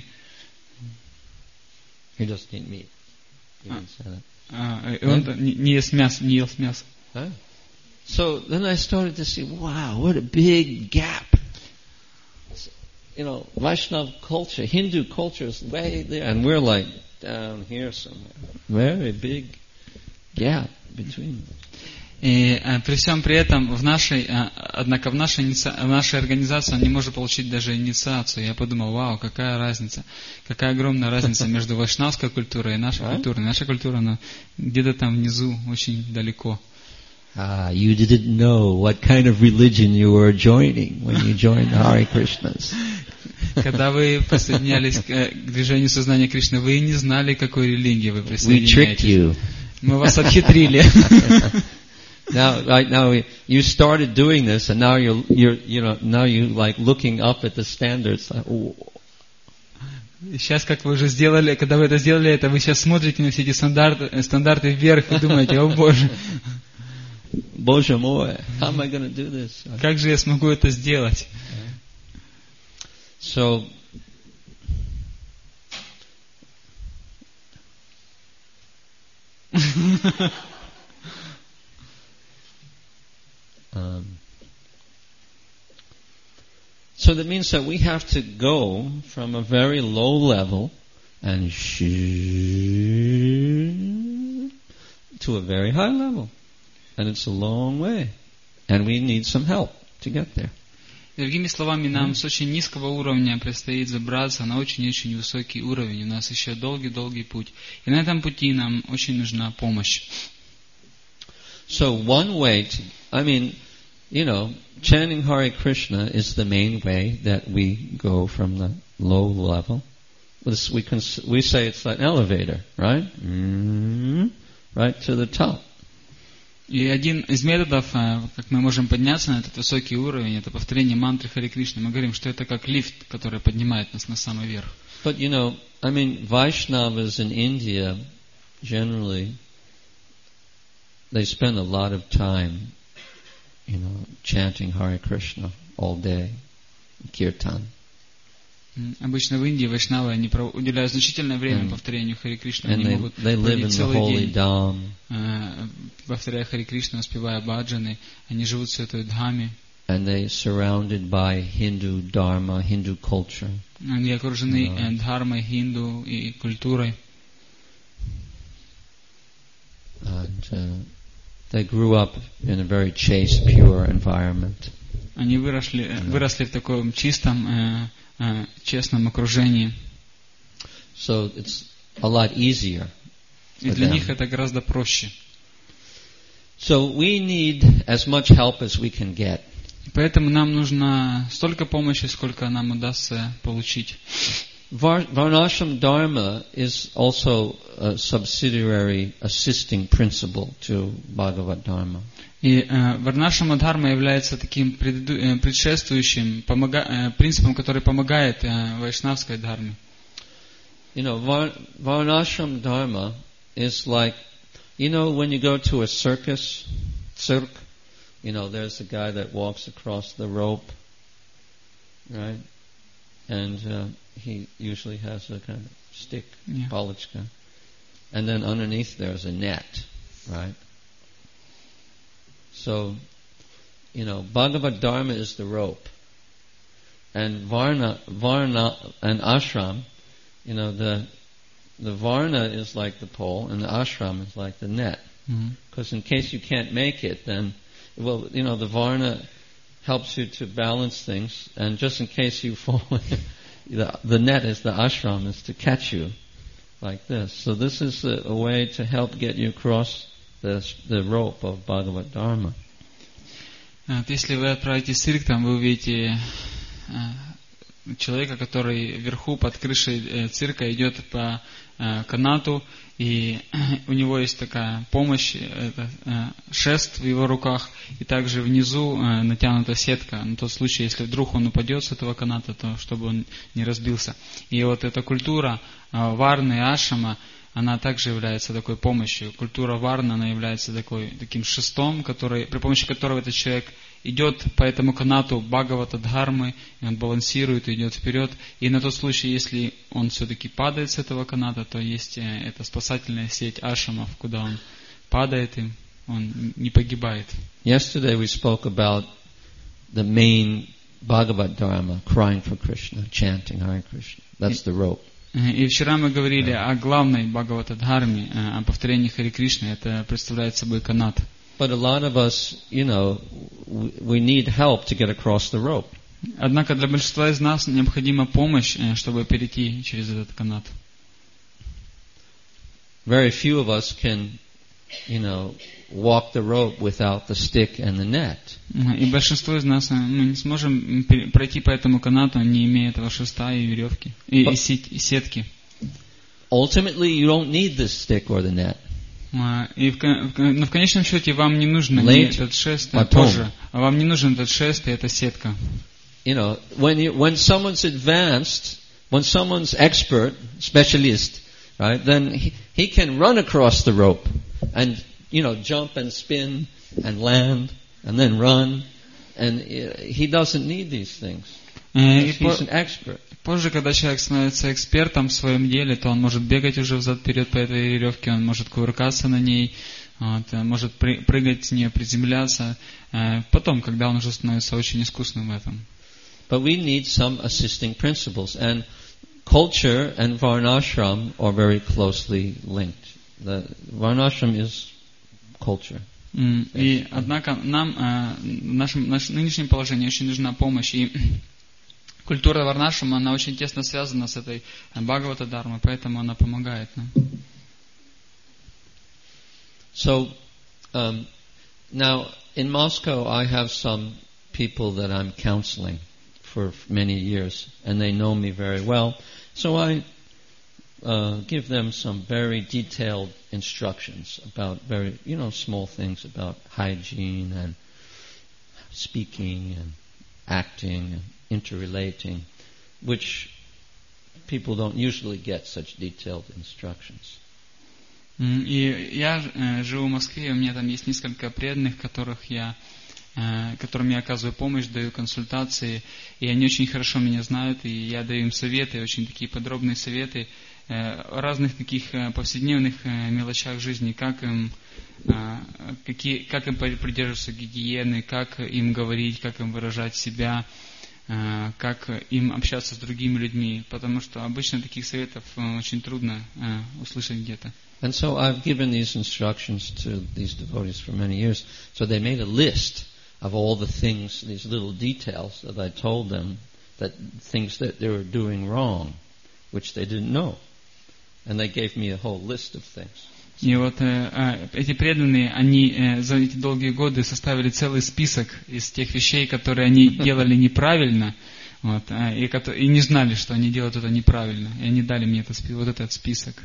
A: He doesn't eat meat. He didn't say that.
B: Он не ел мясо.
A: Huh? So then I started to see, wow, what a big gap. You know, Vaishnava culture, Hindu culture is way there, and we're like down here somewhere. Very big gap between them.
B: И при всем при этом однако в нашей организации он не может получить даже инициацию. Я подумал, вау, какая разница, какая огромная разница между вайшнавской культурой и нашей культурой. Наша культура, она где-то там внизу, очень далеко.
A: You didn't know what kind of religion you were joining when you joined the Hare Krishnas.
B: Когда вы присоединялись к движению сознания Кришны, вы и не знали, к какой религии вы присоединяетесь. Мы вас обхитрили.
A: Now you started doing this, and now you're like looking up at the standards. Like, oh.
B: Сейчас, как вы уже сделали, когда вы это сделали, вы сейчас смотрите на все эти стандарты вверх и думаете, о Боже.
A: Боже мой, how am I going to do this?
B: Как же я смогу это сделать?
A: So, so that means that we have to go from a very low level and to a very high level. And it's a long way. And we need some help to get there.
B: Другими словами, нам с очень низкого уровня предстоит забраться на очень-очень высокий уровень. У нас еще долгий-долгий путь. И на этом пути нам очень нужна помощь.
A: So one way chanting Hare Krishna is the main way that we go from the low level. We say it's like an elevator, right? Right to the top.
B: И один из методов, как мы можем подняться на этот высокий уровень, это повторение мантры Харе Кришны. Мы говорим, что это как лифт, который поднимает нас на самый верх.
A: But Vaishnavas in India, generally, they spend a lot of time, chanting Hare Krishna all day, kirtan.
B: Обычно в Индии вайшнавы, они уделяют значительное время повторению Харе Кришны. Они могут проводить целый день, повторяя Харе Кришну, воспевая баджаны. Они живут в святой Дхаме.
A: And they surrounded by Hindu dharma, Hindu culture.
B: Они окружены дхармой, хинду и культурой.
A: And they grew up in a very chaste, pure environment.
B: Они выросли в таком чистом, честном окружении.
A: So it's a lot easier.
B: И для них это гораздо проще.
A: So we need as much help as we can get.
B: Поэтому нам нужно столько помощи, сколько нам удастся получить.
A: Varnashram Dharma is also a subsidiary assisting principle to Bhagavad Dharma.
B: И Варнашрама Дхарма является таким предшествующим принципом, который помогает вайшнавской дхарме.
A: Varnashram Dharma is like, when you go to a circus, there's a guy that walks across the rope, right? And he usually has a kind of stick, palichka. And then underneath there's a net, right? So, Bhagavad Dharma is the rope. And Varna and ashram, the Varna is like the pole and the ashram is like the net. Because in case you can't make it, then, the Varna helps you to balance things, and just in case you fall the net is the ashram, is to catch you like this. So this is a way to help get you across the rope of Bhagavad Dharma.
B: Если вы отправитесь в цирк, там вы увидите человека, который вверху под крышей цирка идет по канату, и у него есть такая помощь, это шест в его руках, и также внизу натянута сетка, на тот случай, если вдруг он упадет с этого каната, то чтобы он не разбился. И вот эта культура варны и ашрама, она также является такой помощью. Культура варны, она является таким шестом, при помощи которого этот человек идет по этому канату Бхагавата Дхармы, и он балансирует и идет вперед. И на тот случай, если он все-таки падает с этого каната, то есть эта спасательная сеть ашрамов, куда он падает, и он не погибает.
A: Yesterday we spoke about the main Bhagavad Dharma, crying for Krishna, chanting Hare Krishna. That's the rope.
B: И вчера мы говорили о главной Бхагавата Дхарме, о повторении Харе Кришны. Это представляет собой канат.
A: But a lot of us, we need help to get across the rope.
B: Однако для большинства из нас необходима помощь, чтобы перейти через этот канат.
A: Very few of us can, walk the rope without the stick and the net.
B: И большинство из нас мы не сможем пройти по этому канату, не имея этого шеста и веревки, и сетки.
A: Ultimately, you don't need this stick or the net.
B: Но в конечном счете вам не нужен ни этот шест, позже, а вам не нужен этот шест и эта сетка.
A: When someone's advanced, when someone's expert, specialist, right, then he can run across the rope and jump and spin and land and then run, and he doesn't need these things. He's an expert.
B: Позже, когда человек становится экспертом в своем деле, то он может бегать уже взад-вперед по этой веревке, он может кувыркаться на ней, может прыгать с нее, приземляться. Потом, когда он уже становится очень искусным в этом.
A: But we need some assisting principles, and culture and varnashram are very closely linked. The varnashram is culture.
B: И однако нам в нашем нынешнем положении очень нужна помощь, и культура варнашрама, она очень тесно связана с этой Бхагавата Дхармой, поэтому она помогает нам.
A: So, now in Moscow I have some people that I'm counseling for many years, and they know me very well. So I give them some very detailed instructions about very, small things about hygiene and speaking and acting and interrelating, which people don't usually get such detailed instructions.
B: И я живу в Москве, у меня там есть несколько преданных, которым я оказываю помощь, даю консультации, и они очень хорошо меня знают, и я даю им советы, очень такие подробные советы о разных таких повседневных мелочах жизни, как им придерживаться гигиены, как им говорить, как им выражать себя, как им общаться с другими людьми, потому что обычно таких советов очень трудно услышать где-то.
A: And so I've given these instructions to these devotees for many years. So they made a list of all the things, these little details that I told them, things that they were doing wrong, which they didn't know. And they gave me a whole list of things.
B: И вот эти преданные, они за эти долгие годы составили целый список из тех вещей, которые они делали неправильно, и не знали, что они делают это неправильно. И они дали мне этот список.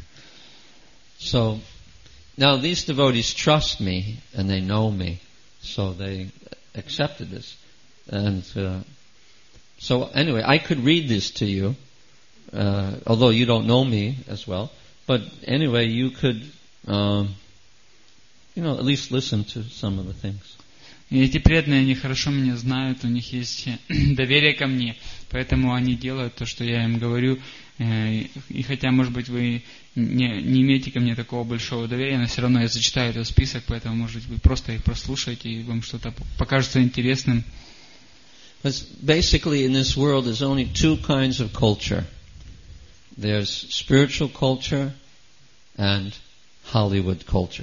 A: So, now these devotees trust me, and they know me, so they accepted this. And so anyway, I could read this to you, although you don't know me as well. But anyway, you could at least listen to some of the things.
B: И эти преданные, они хорошо меня знают, у них есть доверие ко мне, поэтому они делают то, что я им говорю. И хотя, может быть, вы не имеете ко мне такого большого доверия, но все равно я зачитаю этот список, поэтому, может быть, вы просто их прослушаете, и вам что-то покажется интересным.
A: Basically, in this world, there's only two kinds of culture. There's spiritual culture and Hollywood culture.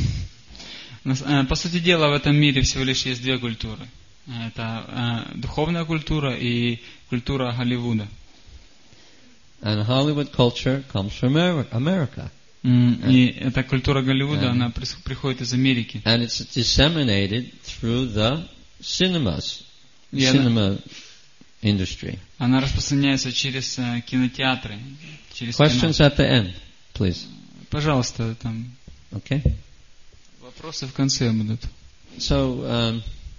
B: По сути дела, в этом мире всего лишь есть две культуры. Это духовная культура и культура Голливуда.
A: And Hollywood culture comes from America.
B: И эта культура Голливуда, она приходит из Америки.
A: And it's disseminated through the cinemas,
B: Yeah,
A: cinema industry.
B: Она распространяется через кинотеатры, через
A: Questions
B: кино.
A: at the end, please.
B: Пожалуйста, там
A: Okay.
B: вопросы в конце будут.
A: So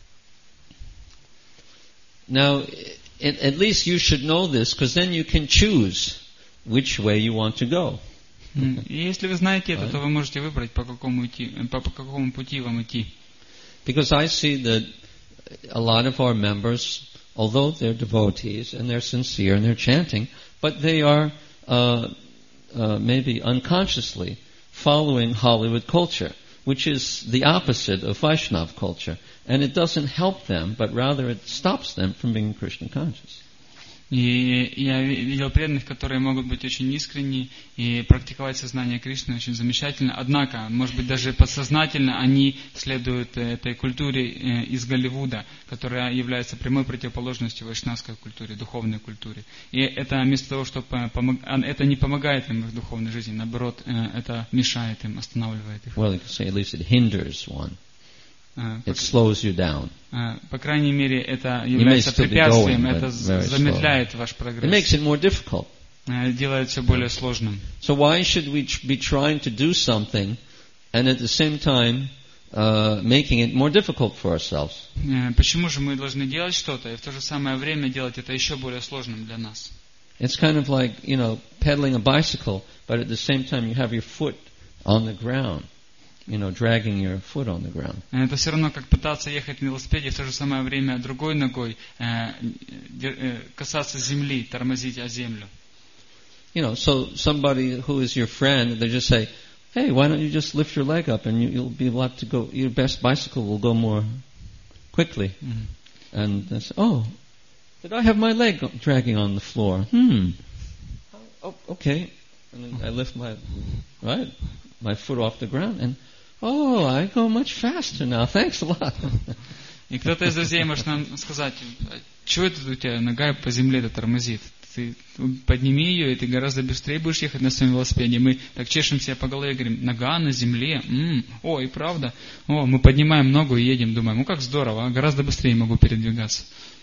A: now, at least you should know this, because then you can choose which way you want to go.
B: И если вы знаете это, то вы можете выбрать, по какому пути вам идти.
A: Because I see that a lot of our members, although they're devotees and they're sincere and they're chanting, but they are maybe unconsciously following Hollywood culture, which is the opposite of Vaishnava culture. And it doesn't help them, but rather it stops them from being Krishna conscious.
B: И я видел преданных, которые могут быть очень искренни и практиковать сознание Кришны очень замечательно. Однако, может быть, даже подсознательно они следуют этой культуре из Голливуда, которая является прямой противоположностью вайшнавской культуре, духовной культуре. И это вместо того, чтобы это не помогает им в их духовной жизни, наоборот, это мешает им, останавливает их.
A: Well, you can say at least it hinders one. It slows you down.
B: По крайней мере, это является препятствием, это замедляет ваш
A: It
B: прогресс.
A: makes it more difficult.
B: Делает все более сложным.
A: So why should we be trying to do something and at the same time making it more difficult for ourselves?
B: Почему же мы должны делать что-то и в то же самое время делать это еще более сложным для нас?
A: It's kind of like, pedaling a bicycle, but at the same time you have your foot on the ground. Dragging your foot on the ground.
B: Это все равно как пытаться ехать на велосипеде, в то же самое время другой ногой касаться земли, тормозить о землю.
A: So somebody who is your friend, they just say, "Hey, why don't you just lift your leg up and you'll be able to go. Your best bicycle will go more quickly." Mm-hmm. And they say, "Oh, did I have my leg dragging on the floor? Oh, okay." And then I lift my foot off the ground and I go much faster now. Thanks a lot.
B: И кто-то из друзей может нам сказать, что это у тебя нога по земле-то тормозит? Ты подними ее, и ты гораздо быстрее будешь ехать на своем велосипеде. Мы так чешем себя по голове и говорим, нога на земле. И правда. Мы поднимаем ногу и едем, думаем, как здорово, гораздо быстрее могу передвигаться.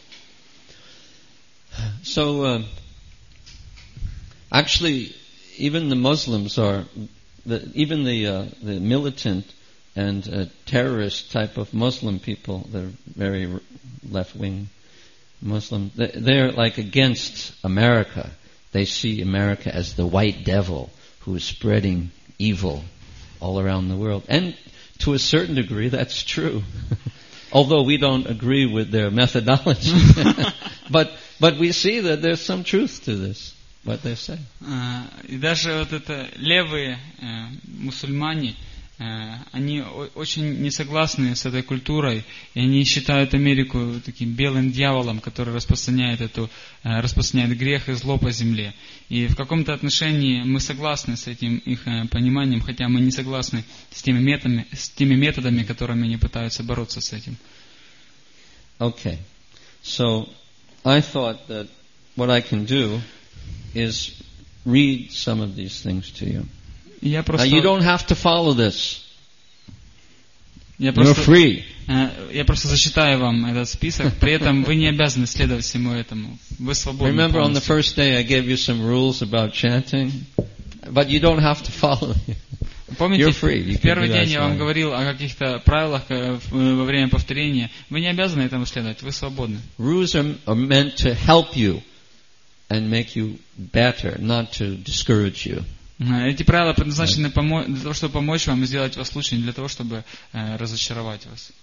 A: So, actually, even the Muslims are... Even the militant and terrorist type of Muslim people, they're very left-wing Muslim, they're like against America. They see America as the white devil who is spreading evil all around the world. And to a certain degree, that's true. Although we don't agree with their methodology. But we see that there's some truth to this. What they say.
B: И даже вот это левые мусульмане, они очень не согласны с этой культурой, и они считают Америку таким белым дьяволом, который распространяет грех и зло по земле. И в каком-то отношении мы согласны с этим их пониманием, хотя мы не согласны с теми методами, которыми они пытаются бороться с этим.
A: Okay. So, I thought that what I can do is read some of these things to you. Now, you don't have to follow this. You're free.
B: Я просто зачитаю вам этот список, при этом вы не обязаны следовать всему этому. Вы свободны.
A: Remember on the first day I gave you some rules about chanting, but you don't have to follow them.
B: Помните, в первый день я вам говорил о каких-то правилах во время повторения. Вы не обязаны этому следовать, вы свободны.
A: Rules are meant to help you and make you better, not to discourage you.
B: Эти правила предназначены для того, чтобы помочь вам и сделать вас лучше, не для того, чтобы разочаровать вас.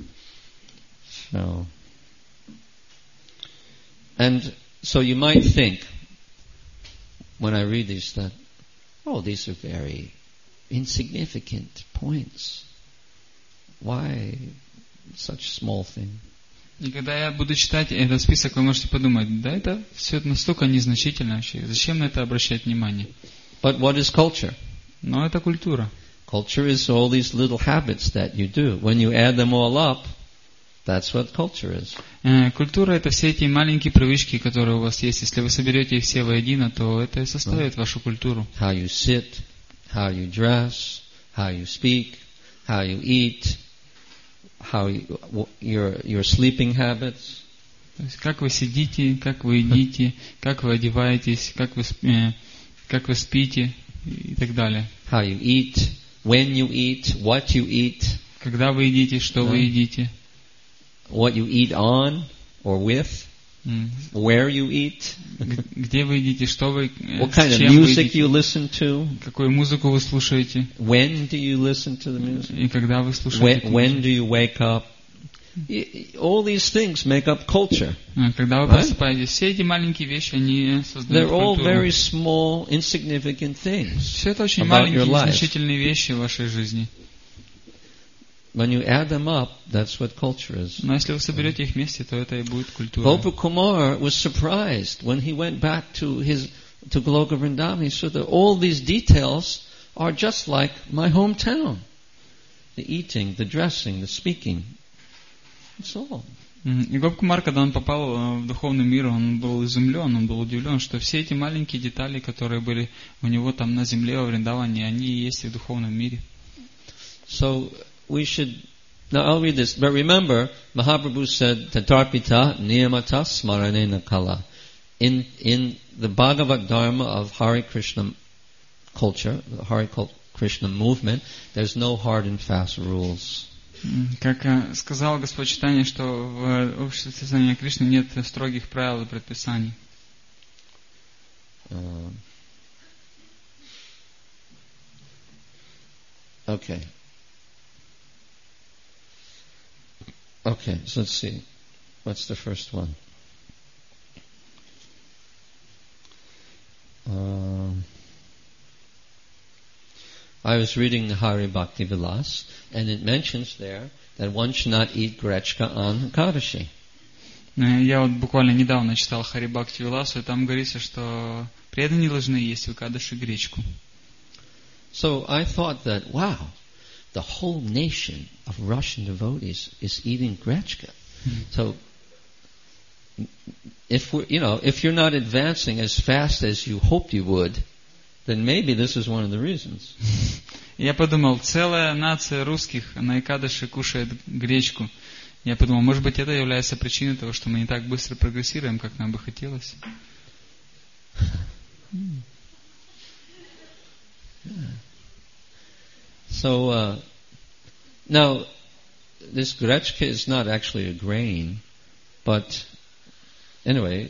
A: So you might think, when I read these, that, these are very insignificant points. Why such small thing?
B: И когда я буду читать этот список, вы можете подумать, это все настолько незначительно вообще. Зачем на это обращать внимание?
A: But what is culture?
B: Но это культура.
A: Culture is all these little habits that you do. When you add them all up, That's what culture is.
B: Культура — это все эти маленькие привычки, которые у вас есть. Если вы соберете их все воедино, то это и составит вашу культуру.
A: How you sit, how you dress, how you speak, how you eat, your sleeping habits.
B: То есть, как вы сидите, как вы едите, как вы одеваетесь, как вы спите и так далее.
A: How you eat, when you eat, what you eat.
B: Когда вы едите, что вы едите.
A: What you eat on or with. Where you eat.
B: Где вы едите, что вы,
A: what kind
B: с
A: of
B: чем вы
A: music
B: едите.
A: you listen to.
B: Какую музыку вы слушаете.
A: When do you listen to the music?
B: И когда вы слушаете.
A: When do you wake up? All these things make up culture.
B: Когда вы просыпаетесь, все эти маленькие вещи, они создают
A: They're all
B: культуру.
A: very small, insignificant things.
B: Все это очень
A: about
B: маленькие,
A: your life.
B: незначительные вещи в вашей жизни.
A: When you add them up, that's what culture is.
B: Но если вы соберете их вместе, то это и будет культура.
A: Gopakumar was surprised when he went back to Goloka Vrindavan. He saw that all these details are just like my hometown. The eating, the dressing, the speaking. It's all.
B: И Гопакумар, когда он попал в духовный мир, он был изумлен, он был удивлен, что все эти маленькие детали, которые были у него там на земле, во Вриндаване, они и есть и в духовном мире.
A: So we should, now I'll read this, but remember, Mahaprabhu said, Tatarpita niyamata smaranena kala. In the Bhagavad Dharma of Hare Krishna culture, the Hare Krishna movement, there's no hard and fast rules.
B: Как сказал Господь Чайтанья, что в обществе сознания Кришны нет строгих правил и предписаний.
A: Okay. Okay, so let's see. What's the first one? I was reading the Hari Bhakti Vilas, and it mentions there that one should not eat grechka on Ekadashi.
B: Я вот буквально недавно читал Хари Бхакти Виласу, и там говорится, что преданные должны есть в Экадаши гречку.
A: So I thought that, wow, the whole nation of Russian devotees is eating grechka. So if you're not advancing as fast as you hoped you would, then maybe this is one of the reasons.
B: Я подумал, целая нация русских на Экадаши кушает гречку. Я подумал, может быть, это является причиной того, что мы не так быстро прогрессируем, как нам бы хотелось.
A: So now this grechka is not actually a grain, but anyway,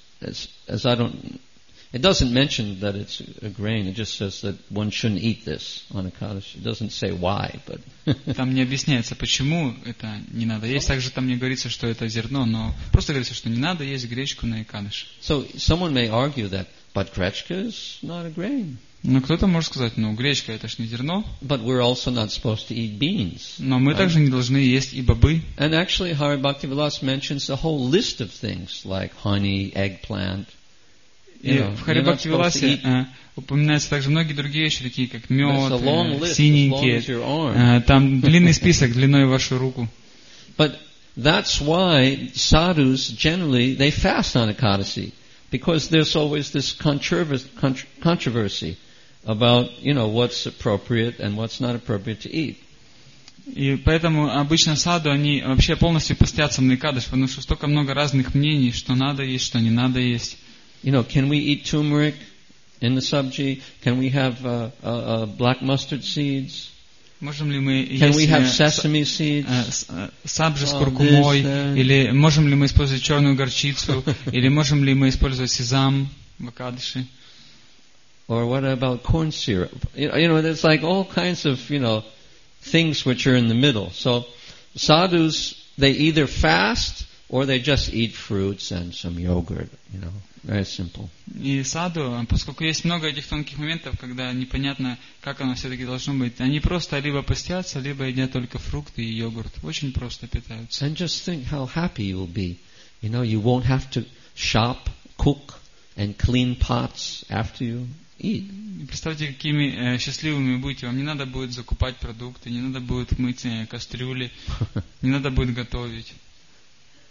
A: it doesn't mention that it's a grain. It just says that one shouldn't eat this on Ekadashi. It doesn't say why, but
B: там не объясняется, почему это не надо есть. Также там не говорится, что это зерно, но просто говорится, что не надо есть гречку на Экадаши.
A: So someone may argue that, but grechka is not a grain.
B: Но кто-то может сказать, гречка это ж не зерно.
A: But we're also not supposed to eat beans.
B: Но мы также не должны есть и бобы.
A: And actually, Hari Bhakti Vilas mentions a whole list of things like honey, eggplant.
B: И в Хари Бхакти Виласе упоминаются также многие другие вещи, такие как мед, синенькие. Там длинный список длиной в вашу руку.
A: But that's why sadhus generally they fast on Ekadasi, because there's always this controversy about what's appropriate and what's not appropriate to eat.
B: И поэтому обычно саду они вообще полностью постятся на Экадаш, потому что столько много разных мнений, что надо есть, что не надо есть.
A: Can we eat turmeric in the sabji? Can we have black mustard seeds?
B: Можем ли мы
A: Can we have
B: есть
A: sesame seeds?
B: сабжи с куркумой? Или можем ли мы использовать черную горчицу? Или можем ли мы использовать сезам в Экадаши?
A: Or what about corn syrup? There's like all kinds of, things which are in the middle. So sadhus, they either fast or they just eat fruits and some yogurt, very simple.
B: И саду, поскольку есть много этих тонких моментов, когда непонятно, как оно все-таки должно быть, они просто либо постятся, либо едят только фрукты и йогурт. Очень просто питаются.
A: And just think how happy you will be. You won't have to shop, cook, and clean pots after you eat.
B: Представьте, какими счастливыми будете. Вам не надо будет закупать продукты, не надо будет мыть кастрюли, не надо будет готовить.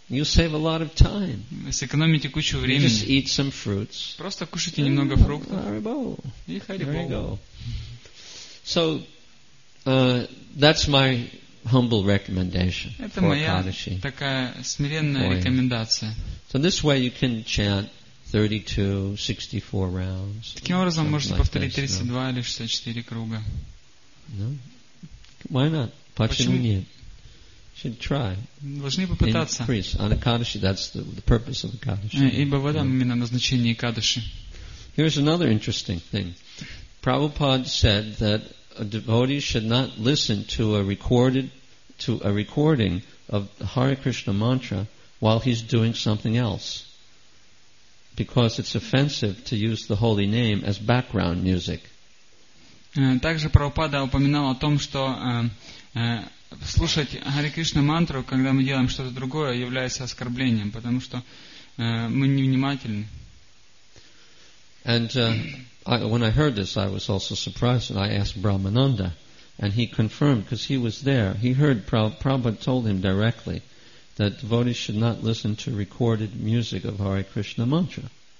A: You save a lot of time.
B: Вы сэкономите кучу
A: You
B: времени.
A: just eat some fruits.
B: Просто кушайте немного фруктов
A: Haribo.
B: и
A: There you
B: харибол.
A: go. So, that's my humble recommendation
B: Это
A: for
B: моя
A: Ekadashi.
B: такая смиренная
A: Ой.
B: рекомендация.
A: So this way you can chant 32, 64 rounds.
B: Таким образом,
A: Something
B: можете
A: like
B: повторить
A: this,
B: 32 или 64 круга.
A: no? Why not? Почему
B: Почему?
A: нет? Should try.
B: Должны попытаться.
A: Increase. On Ekadashi, that's the purpose of Ekadashi.
B: Ибо в этом именно назначение Экадаши.
A: Here's another interesting thing. Prabhupada said that a devotee should not listen to a recording of the Hare Krishna mantra while he's doing something else, because it's offensive to use the holy name as background music.
B: Также Прабхупада упоминал о том, что слушать Харе Кришна мантру, когда мы делаем что-то другое, является оскорблением, потому что мы невнимательны.
A: And when I heard this, I was also surprised, and I asked Brahmananda, and he confirmed, because he was there. He heard Prabhupada told him directly that devotees should not listen to recorded music of Hare Krishna mantra.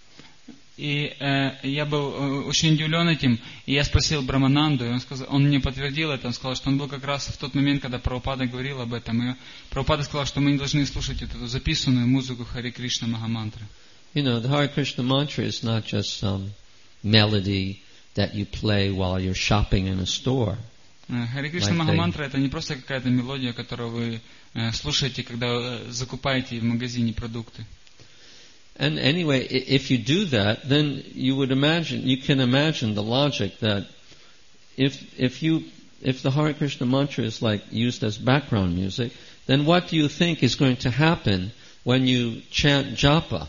B: И я был очень удивлен этим, и я спросил Брамананду, и он мне подтвердил это, он сказал, что он был как раз в тот момент, когда Прабхупада говорил об этом, и Прабхупада сказал, что мы не должны слушать эту записанную музыку Харе Кришна Махамантры.
A: You know, the Hare Krishna mantra is not just some melody that you play while you're shopping in a store.
B: Харе Кришна Махамантра это не просто какая-то мелодия, которую вы слушаете, когда закупаете в магазине продукты.
A: And anyway, if you do that, then you can imagine the logic that if the Hare Krishna mantra is like used as background music, then what do you think is going to happen when you chant japa?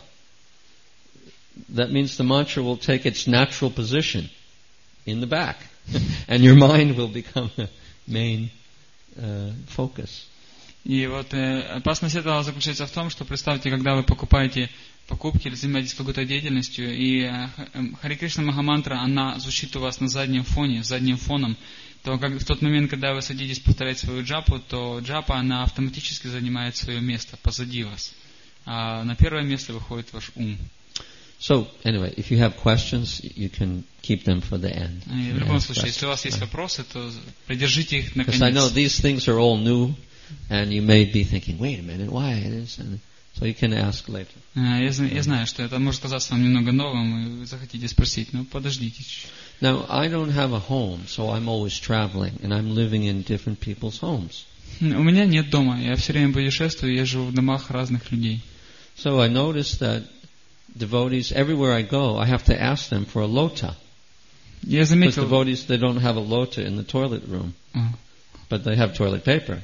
A: That means the mantra will take its natural position in the back, and your mind will become the main focus.
B: И вот опасность этого заключается в том, что представьте, когда вы покупаете покупки или занимаетесь какой-то деятельностью, и Харе Кришна Махамантра, она звучит у вас на заднем фоне, задним фоном, то в тот момент, когда вы садитесь повторять свою джапу, то джапа, она автоматически занимает свое место позади вас. А на первое место выходит ваш ум.
A: So, anyway, if you have questions, you can keep them for the end.
B: И в любом случае, если у вас есть вопросы, то придержите их на
A: Because I know
B: конец.
A: these things are all new, and you may be thinking, wait a minute, why it is? And so you can ask later.
B: Я знаю, что это может казаться вам немного новым, и вы захотите спросить, но подождите чуть-чуть.
A: Now, I don't have a home, so I'm always traveling, and I'm living in different people's homes.
B: У меня нет дома, я все время путешествую, я живу в домах разных людей.
A: So I noticed that devotees, everywhere I go, I have to ask them for a lota.
B: Я
A: Because
B: заметил...
A: devotees, they don't have a lota in the toilet room, but they have toilet paper.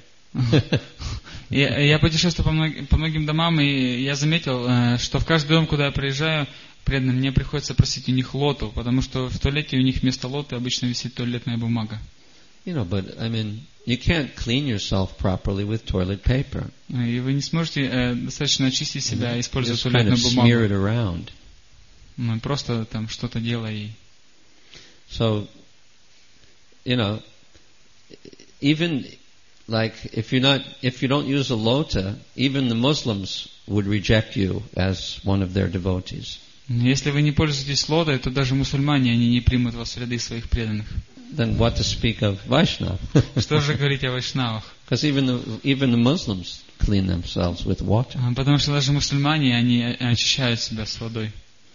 B: Я путешествую по многим домам, и я заметил, что в каждый дом, куда я приезжаю, преданным, мне приходится просить у них лоту, потому что в туалете у них вместо лоты обычно висит туалетная бумага.
A: You know, but I mean, you can't clean yourself properly with toilet paper.
B: И вы не сможете достаточно очистить себя, используя
A: Just kind
B: туалетную
A: of smear it
B: бумагу.
A: around.
B: Просто там что-то делая.
A: So, you know, even like if you don't use a lota, even the Muslims would reject you as one of their devotees.
B: Если вы не пользуетесь лотой, то даже мусульмане, они не примут вас в ряды своих преданных.
A: Then what to speak of Vaishnava?
B: Что же говорить о вайшнавах?
A: Because even the Muslims clean themselves with water.
B: Потому что даже мусульмане, они очищают себя с водой.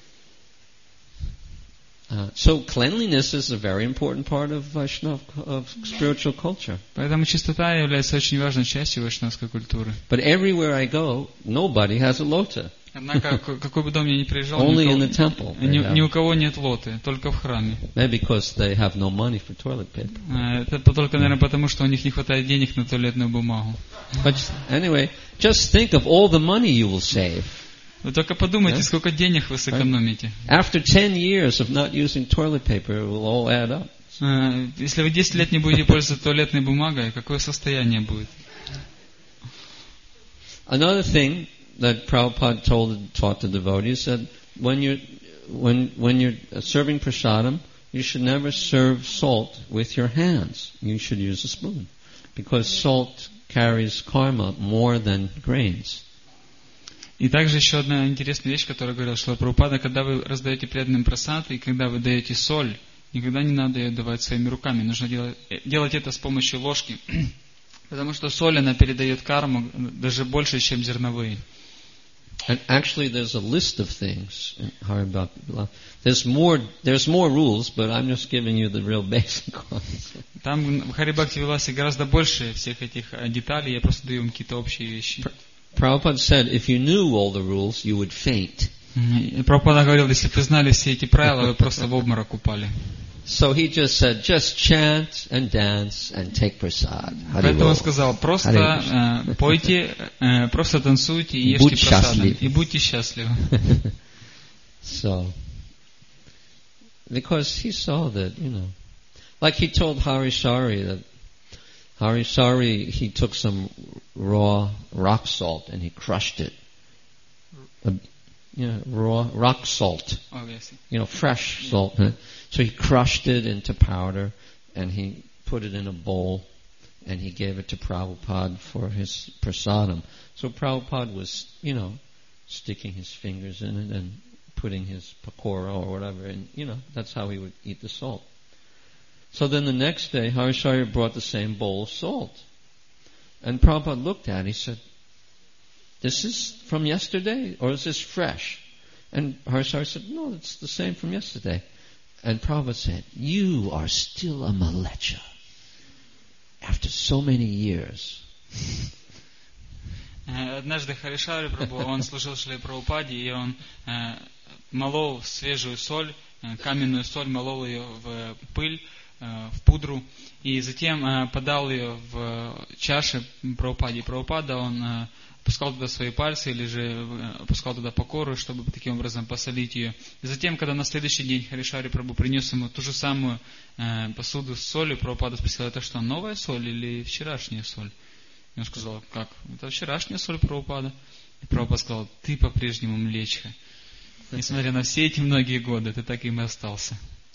A: So cleanliness is a very important part of Vaishnava, of spiritual culture.
B: Поэтому чистота является очень важной частью вайшнавской культуры.
A: But everywhere I go, nobody has a lota.
B: Однако, какой бы дом я ни приезжал,
A: Only in the temple.
B: ни у кого нет лоты, только в храме.
A: Maybe because they have no money for toilet paper.
B: Это только, наверное, потому, что у них не хватает денег на туалетную бумагу.
A: But anyway, just think of all the money you will save.
B: Вы только подумайте, сколько денег вы сэкономите.
A: After 10 years of not using toilet paper, it will all add up.
B: Если вы 10 лет не будете пользоваться туалетной бумагой, какое состояние будет?
A: Another thing that Prabhupada taught the devotees that when you're serving prasadam, you should never serve salt with your hands. You should use a spoon, because salt carries karma more than grains.
B: И также еще одна интересная вещь, которую говорил Шрила Прабхупада, когда вы раздаете преданным прасад, и когда вы даете соль, никогда не надо ее давать своими руками, нужно делать это с помощью ложки, потому что соль, она передает карму даже больше, чем зерновые.
A: And actually, there's a list of things in Hari Bhakti Vilas. There's more rules, but I'm just giving you the real basic ones.
B: Там в Хари Бхакти Виласе гораздо больше всех этих деталей, я просто даю вам какие-то общие вещи.
A: Prabhupada said, if you knew all the rules, you would faint.
B: Прабхупада говорил, если бы вы знали все эти правила, вы просто в обморок упали.
A: So he just said, just chant and dance and take prasad.
B: Поэтому он сказал, просто пойте, просто танцуйте и ешьте прасадом, и будьте счастливы.
A: So, because he saw that, like he told Harisari that Harisari, he took some raw rock salt and he crushed it. Raw rock salt.
B: Oh, yes.
A: Fresh salt. So he crushed it into powder and he put it in a bowl and he gave it to Prabhupada for his prasadam. So Prabhupada was, sticking his fingers in it and putting his pakora or whatever, and that's how he would eat the salt. So then the next day, Harisari brought the same bowl of salt. And Prabhupada looked at it, he said, this is from yesterday, or is this fresh? And Harisari said, no, it's the same from yesterday. And Prabhupada said, you are still a malecha after so many years.
B: Однажды Харишари Прабху, он служил Шриле Прабхупаде, и он молол свежую соль, каменную соль, молол ее в пыль, в пудру, и затем подал ее в чаше Прабхупаде. И Прабхупада, он опускал туда свои пальцы, или же опускал туда покору, чтобы таким образом посолить ее. И затем, когда на следующий день Харишари Прабху принес ему ту же самую посуду с солью, Прабхупада спросил, это что, новая соль или вчерашняя соль? И он сказал, как? Это вчерашняя соль, Прабхупада. И Прабхупада сказал, ты по-прежнему млечка. Несмотря на все эти многие годы, ты так им и остался.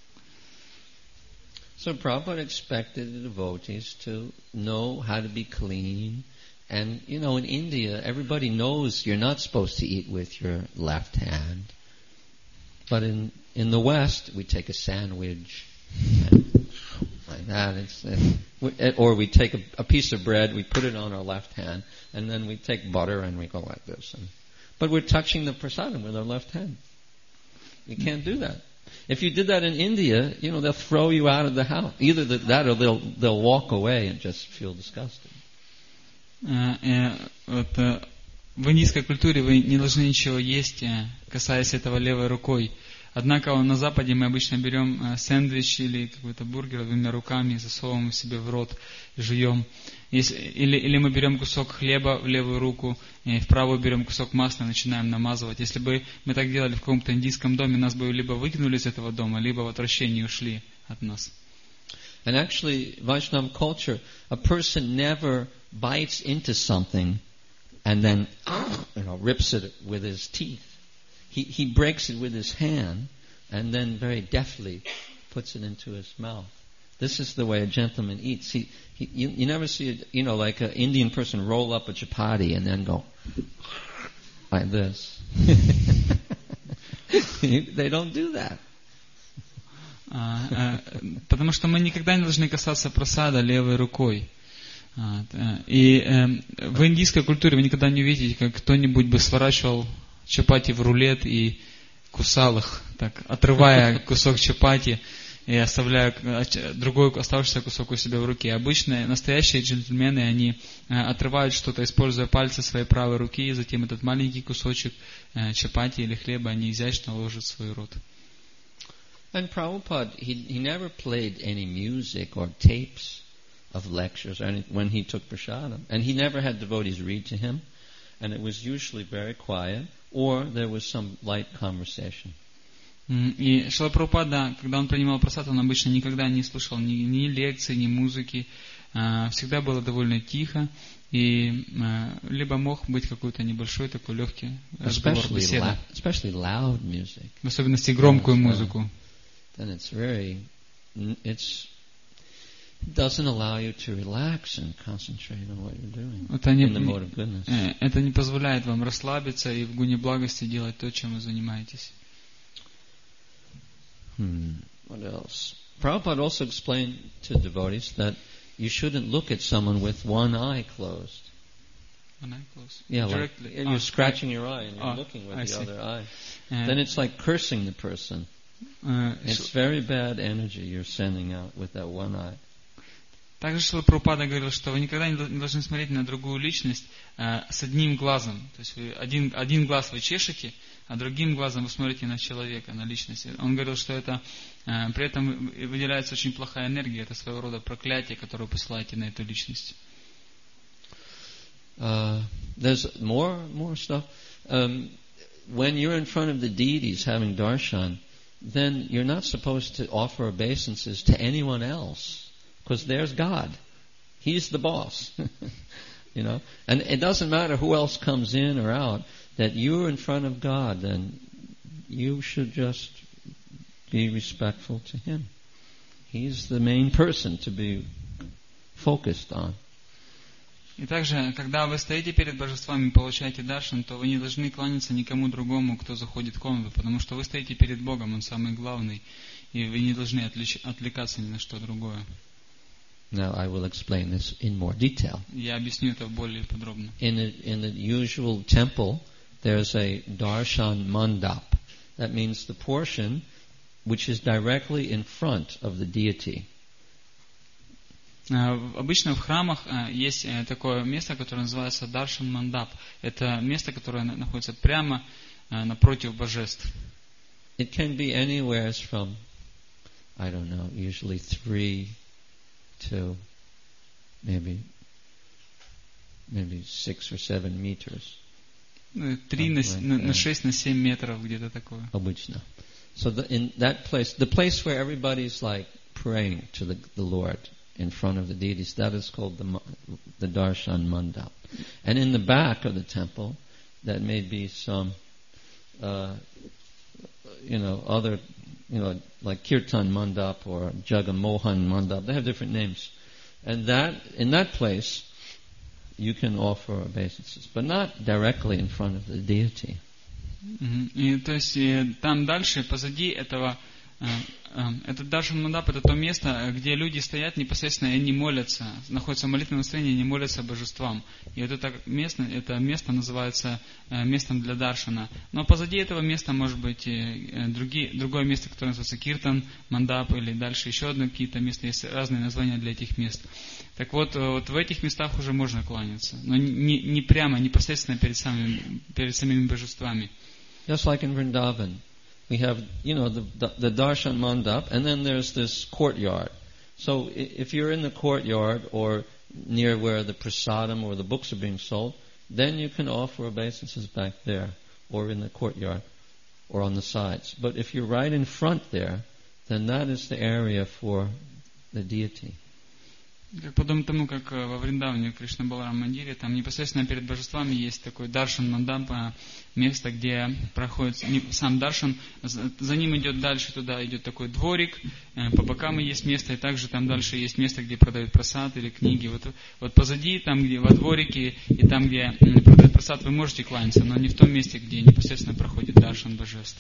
A: So Prabhupada expected the devotees to know how to be clean. And, in India, everybody knows you're not supposed to eat with your left hand. But in the West, we take a sandwich like that. Or we take a piece of bread, we put it on our left hand, and then we take butter and we go like this. But we're touching the prasadam with our left hand. You can't do that. If you did that in India, they'll throw you out of the house. Either that or they'll walk away and just feel disgusted.
B: В индийской культуре вы не должны ничего есть, касаясь этого левой рукой. Однако на Западе мы обычно берем сэндвич или какой-то бургер двумя руками, засовываем себе в рот, жуем. Или мы берем кусок хлеба в левую руку, и в правую берем кусок масла и начинаем намазывать. Если бы мы так делали в каком-то индийском доме, нас бы либо выкинули из этого дома, либо в отвращении ушли от нас.
A: And actually, Vaishnava culture, a person never bites into something and then rips it with his teeth. He breaks it with his hand and then very deftly puts it into his mouth. This is the way a gentleman eats. You never see like an Indian person roll up a chapati and then go like this. They don't do that.
B: Потому что мы никогда не должны касаться прасада левой рукой. И в индийской культуре вы никогда не увидите, как кто-нибудь бы сворачивал чапати в рулет и кусал их, так, отрывая кусок чапати и оставляя другой оставшийся кусок у себя в руке. Обычно настоящие джентльмены, они отрывают что-то, используя пальцы своей правой руки, и затем этот маленький кусочек чапати или хлеба они изящно ложат в свой рот.
A: And Prabhupada, he never played any music or tapes of lectures when he took prasadam. And he never had devotees read to him. And it was usually very quiet, or there was some light conversation.
B: И Шрила Прабхупада, когда он принимал прасад, он обычно никогда не слушал ни лекций, ни музыки. Всегда было довольно тихо. И либо мог быть какой-то небольшой такой легкий разговор, беседа.
A: Especially loud music.
B: В особенности громкую музыку.
A: Then doesn't allow you to relax and concentrate on what you're doing
B: Это
A: in the mode of goodness.
B: Это не позволяет вам расслабиться и в гуне благости делать то, чем вы занимаетесь.
A: What else? Prabhupada also explained to devotees that you shouldn't look at someone with one eye closed.
B: One eye closed?
A: Yeah,
B: directly.
A: Like you're scratching your eye and you're looking with the other eye. Then it's like cursing the person. It's very bad energy you're sending out with that one eye.
B: Также Шрила Прабхупада говорил, что вы никогда не должны смотреть на другую личность с одним глазом. То есть вы один глаз вы чешете, а другим глазом вы смотрите на человека, на личность. Он говорил, что это при этом выделяется очень плохая энергия, это своего рода проклятие, которое вы посылаете на эту личность.
A: There's more stuff. When you're in front of the deities having darshan, then you're not supposed to offer obeisances to anyone else. Because there's God. He's the boss. And it doesn't matter who else comes in or out, that you're in front of God, then you should just be respectful to Him. He's the main person to be focused on.
B: И также, когда вы стоите перед божествами и получаете даршан, то вы не должны кланяться никому другому, кто заходит в комнату, потому что вы стоите перед Богом, Он самый главный, и вы не должны отвлекаться ни на что другое.
A: Now I will explain this in more detail.
B: Я объясню это более подробно.
A: In the usual temple, there's a darshan mandap. That means the portion which is directly in front of the deity.
B: Обычно в храмах есть такое место, которое называется даршан мандап. Это место, которое находится прямо напротив божеств.
A: It can be anywhere from, I don't know, usually 3 to maybe 6 or 7 meters.
B: 3 на 6 на 7 метров, где-то такое.
A: Обычно. So in that place, the place where everybody's like praying to the Lord in front of the deities, that is called the darshan mandap. And in the back of the temple, that may be some, other, like Kirtan Mandap or Jagamohan Mandap. They have different names. And in that place, you can offer obeisances, but not directly in front of the deity.
B: И то есть там дальше, позади этого, этот даршан мандап, это то место, где люди стоят непосредственно и они молятся, находятся в молитвенном настроении, они молятся божествам. И вот это место называется местом для даршана. Но позади этого места может быть другое место, которое называется Киртан Мандап, или дальше еще одно какие-то места, есть разные названия для этих мест. Так вот в этих местах уже можно кланяться, но не прямо, непосредственно перед самими божествами.
A: Just like in Vrindavan. We have, the darshan mandap, and then there's this courtyard. So if you're in the courtyard or near where the prasadam or the books are being sold, then you can offer obeisances back there or in the courtyard or on the sides. But if you're right in front there, then that is the area for the deity.
B: Подобно тому, как во Вриндаване, в Кришна Баларам Мандире, там непосредственно перед божествами есть такой даршан мандап, место, где проходит сам даршан, за ним идет дальше, туда идет такой дворик, по бокам есть место, и также там дальше есть место, где продают прасад или книги. Вот позади, там где во дворике, и там, где продают прасад, вы можете кланяться, но не в том месте, где непосредственно проходит даршан божеств.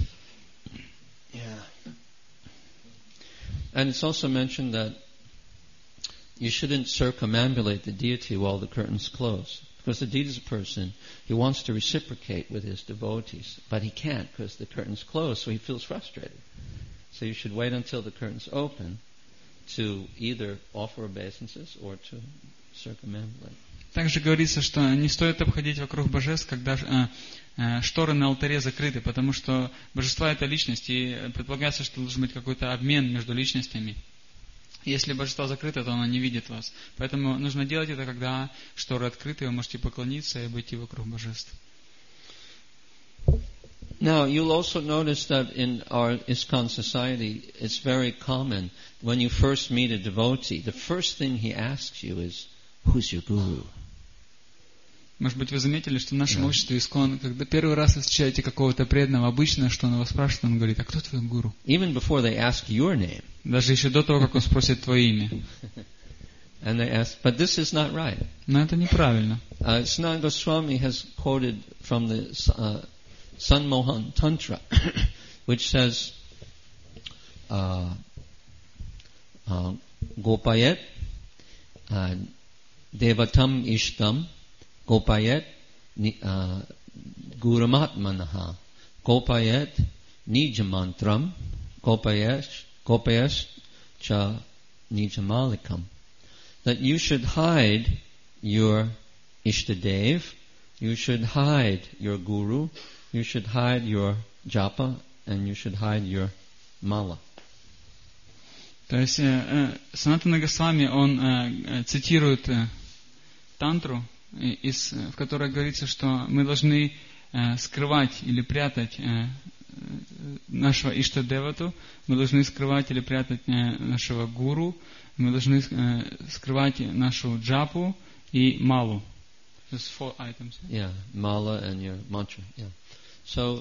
A: And it's also mentioned that you shouldn't circumambulate the deity while the curtains close. Because the deity is a person, he wants to reciprocate with his devotees, but he can't because the curtains close, so he feels frustrated. So you should wait until the curtains open to either offer obeisances or to circumambulate.
B: Также говорится, что не стоит обходить вокруг божеств, когда шторы на алтаре закрыты, потому что божества — это личность, и предполагается, что должен быть какой-то обмен между личностями. Если божество закрыто, то оно не видит вас. Поэтому нужно делать это, когда шторы открыты, вы можете поклониться и обойти вокруг божеств.
A: Now, you'll also notice that in our ISKCON society, it's very common, when you first meet a devotee, the first thing he asks you is, who's your guru?
B: Может быть, вы заметили, что в нашем обществе ISKCON, когда первый раз вы встречаете какого-то преданного, обычно, что он вас спрашивает, он говорит, а кто твой гуру?
A: Even before they ask your name.
B: Даже еще до того, как он спросит твое имя.
A: And they ask, but this is not right.
B: Но это неправильно.
A: Sanatana Goswami has quoted from the Sanmohan Tantra, which says, Gopayet Devatam Ishtam Gopayet Guramatmanaha Gopayet Nijamantram Gopayas Cha Nijamalikam. That you should hide your Ishtadev, you should hide your Guru, you should hide your Japa, and you should hide your Mala.
B: То есть Санатана Госвами, он цитирует тантру, в которой говорится, что мы должны скрывать или прятать нашего Иштадевату, мы должны скрывать или прятать нашего гуру, мы должны скрывать нашу джапу и малу. There's 4 items.
A: Yeah, mala and your mantra. Yeah. So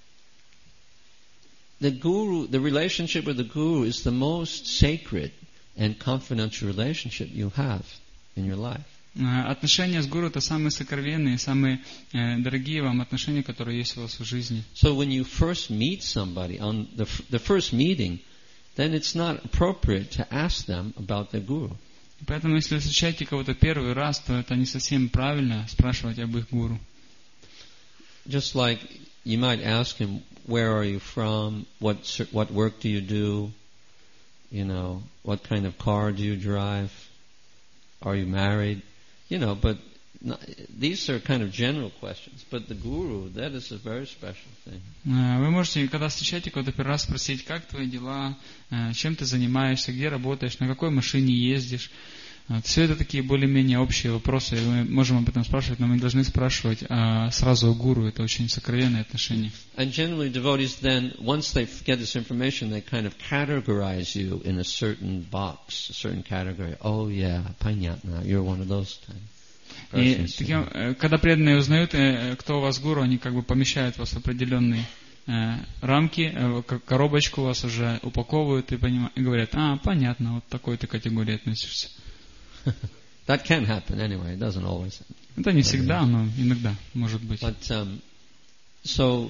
A: the guru, the relationship with the guru is the most sacred and confidential relationship you have in your life.
B: Отношения с гуру — это самые сокровенные, самые дорогие вам отношения, которые есть у вас в жизни.
A: So when you first meet somebody on the first meeting, then it's not appropriate to ask them about their guru.
B: Поэтому, если вы встречаете кого-то первый раз, то это не совсем правильно спрашивать об их гуру.
A: Just like you might ask him, where are you from? What work do you do? You know, what kind of car do you drive? Are you married? You know, but these are kind of general questions. But the guru, that is a very special thing.
B: Вы можете, когда встречаете кого-то первый раз, спросить, как твои дела, чем ты занимаешься, где работаешь, на какой машине ездишь. Все это такие более-менее общие вопросы, и мы можем об этом спрашивать, но мы не должны спрашивать сразу о гуру. Это очень сокровенные отношения.
A: And generally devotees then, once they get this information, they kind of categorize you in a certain box, a certain category. Oh yeah, понятно, you're one of those
B: И таким, когда преданные узнают, кто у вас гуру, они как бы помещают вас в определенные рамки, коробочку вас уже упаковывают и говорят, понятно, вот к такой ты категории относишься.
A: That can happen anyway. It doesn't always happen.
B: Это не всегда, но иногда может быть.
A: But so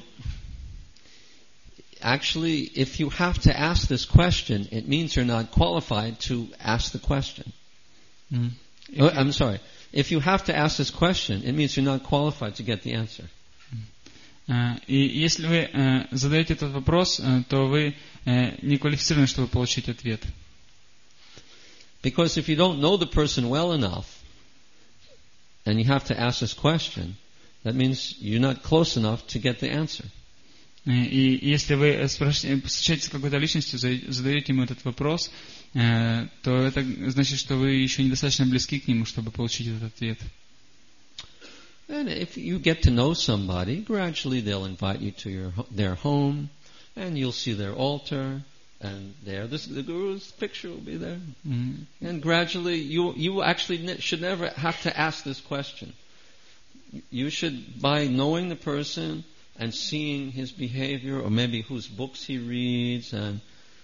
A: actually, if you have to ask this question, it means you're not qualified to ask the question. I'm sorry. If you have to ask this question, it means you're not qualified to get the answer.
B: И если вы задаете этот вопрос, то вы не квалифицированы, чтобы получить ответ.
A: Because if you don't know the person well enough, and you have to ask this question, that means you're not close enough to get the answer.
B: И если вы встречаетесь с какой-то личностью, задаете ему этот вопрос, то это значит, что вы еще недостаточно близки к нему, чтобы получить этот ответ.
A: And if you get to know somebody, gradually they'll invite you to their home, and you'll see their altar, and there the Guru's picture will be there. And gradually you actually should never have to ask this question. You should, by knowing the person and seeing his behavior, or maybe whose books he reads, and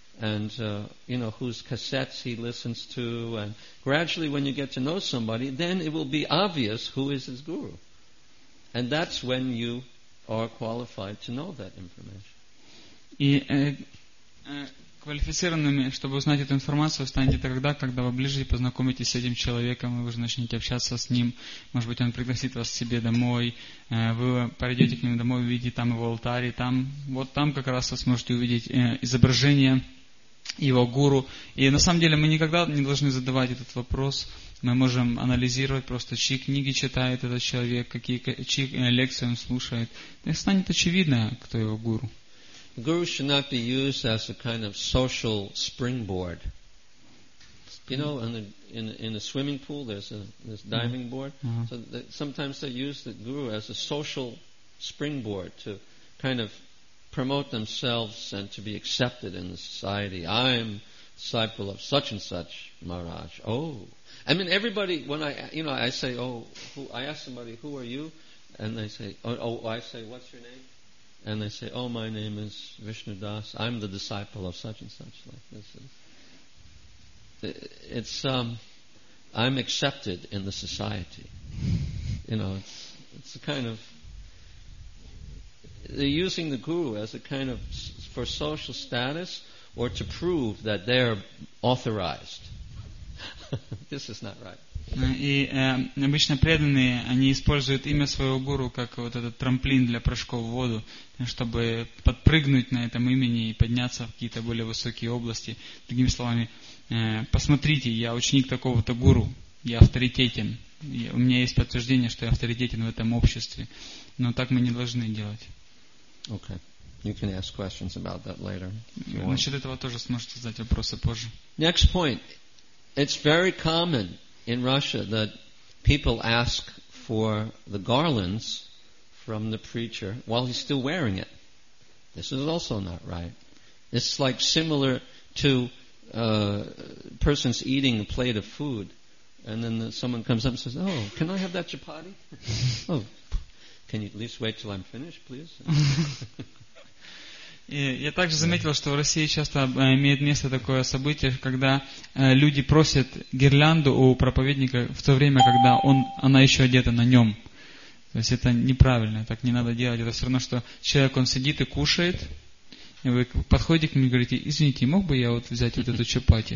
A: whose cassettes he listens to, and gradually when you get to know somebody, then it will be obvious who is his guru. And that's when you are qualified to know that information.
B: И квалифицированными, чтобы узнать эту информацию, станете тогда, когда вы ближе познакомитесь с этим человеком, и вы уже начнете общаться с ним. Может быть, он пригласит вас к себе домой, вы пойдете к нему домой, увидите там его алтарь, и там как раз вы сможете увидеть изображение его гуру. И на самом деле мы никогда не должны задавать этот вопрос. Мы можем анализировать просто, чьи книги читает этот человек, чьи лекции он слушает. И станет очевидно, кто его гуру.
A: Guru should not be used as a kind of social springboard. You know, in a swimming pool, there's this diving board. So sometimes they use the guru as a social springboard to kind of promote themselves and to be accepted in the society. I'm disciple of such and such Maharaj. Oh, I mean, everybody. When I say, I ask somebody, who are you? And they say, I say, what's your name? And they say, my name is Vishnu Das. I'm the disciple of such and such. Like this. I'm accepted in the society. It's a kind of, they're using the guru as a kind of for social status or to prove that they're authorized. This is not right.
B: И обычно преданные, они используют имя своего гуру как вот этот трамплин для прыжков в воду, чтобы подпрыгнуть на этом имени и подняться в какие-то более высокие области. Другими словами, посмотрите, я ученик такого-то гуру, я авторитетен, у меня есть подтверждение, что я авторитетен в этом обществе. Но так мы не должны делать.
A: Okay. You can ask questions about that later.
B: Насчет этого тоже сможете задать вопросы позже.
A: Next point. It's very common in Russia that people ask for the garlands from the preacher while he's still wearing it. This is also not right. It's like similar to persons eating a plate of food, and then someone comes up and says, "Oh, can I have that chapati?" "Oh, can you at least wait till I'm finished, please?"
B: Я также заметил, что в России часто имеет место такое событие, когда люди просят гирлянду у проповедника в то время, когда она еще одета на нем. То есть это неправильно, так не надо делать. Это все равно, что человек, он сидит и кушает, и вы подходите к нему и говорите: "Извините, мог бы я вот взять вот эту чапати?"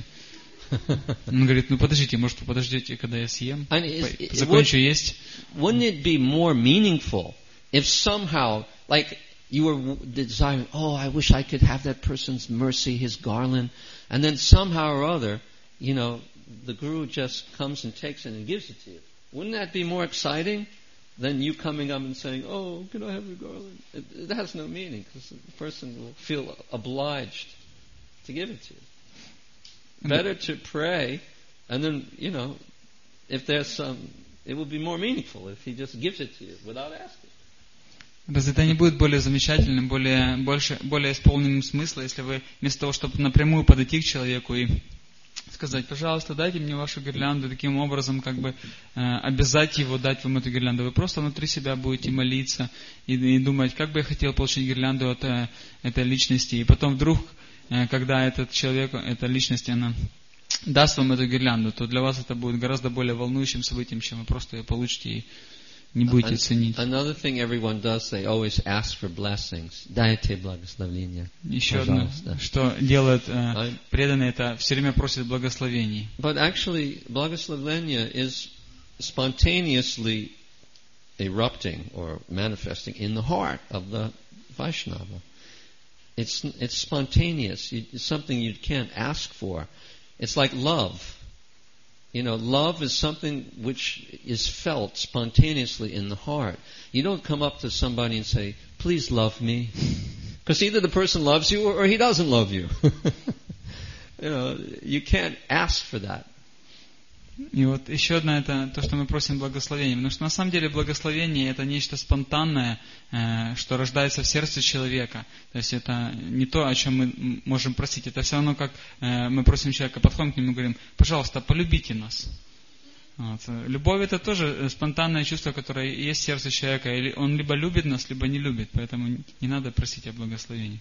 B: Он говорит: "Ну подождите, может вы подождете, когда я съем, закончу есть."
A: Wouldn't it be more meaningful if somehow, like, you were desiring, "Oh, I wish I could have that person's mercy, his garland," and then somehow or other, the guru just comes and takes it and gives it to you. Wouldn't that be more exciting than you coming up and saying, "Oh, can I have the garland?" It has no meaning because the person will feel obliged to give it to you. Better to pray, and then, if there's some, it will be more meaningful if he just gives it to you without asking.
B: Разве это не будет более замечательным, более исполненным смысла, если вы вместо того, чтобы напрямую подойти к человеку и сказать: "Пожалуйста, дайте мне вашу гирлянду", таким образом как бы обязать его дать вам эту гирлянду, вы просто внутри себя будете молиться и думать: "Как бы я хотел получить гирлянду от этой личности", и потом вдруг, когда этот человек, эта личность, она даст вам эту гирлянду, то для вас это будет гораздо более волнующим событием, чем вы просто ее получите и не будете ценить.
A: Another thing everyone does, they always ask for blessings. Дайте благословения.
B: Еще одно, что делают преданные, это все время просят благословений.
A: But actually, благословение is spontaneously erupting or manifesting in the heart of the Vaishnava. It's spontaneous. It's something you can't ask for. It's like love. Love is something which is felt spontaneously in the heart. You don't come up to somebody and say, "Please love me." Because either the person loves you or he doesn't love you. You can't ask for that.
B: И вот еще одно, это то, что мы просим благословения. Потому что на самом деле благословение это нечто спонтанное, что рождается в сердце человека. То есть это не то, о чем мы можем просить. Это все равно, как мы просим человека, подходим к нему и говорим: "Пожалуйста, полюбите нас". Вот. Любовь это тоже спонтанное чувство, которое есть в сердце человека. Или он либо любит нас, либо не любит. Поэтому не надо просить о благословениях.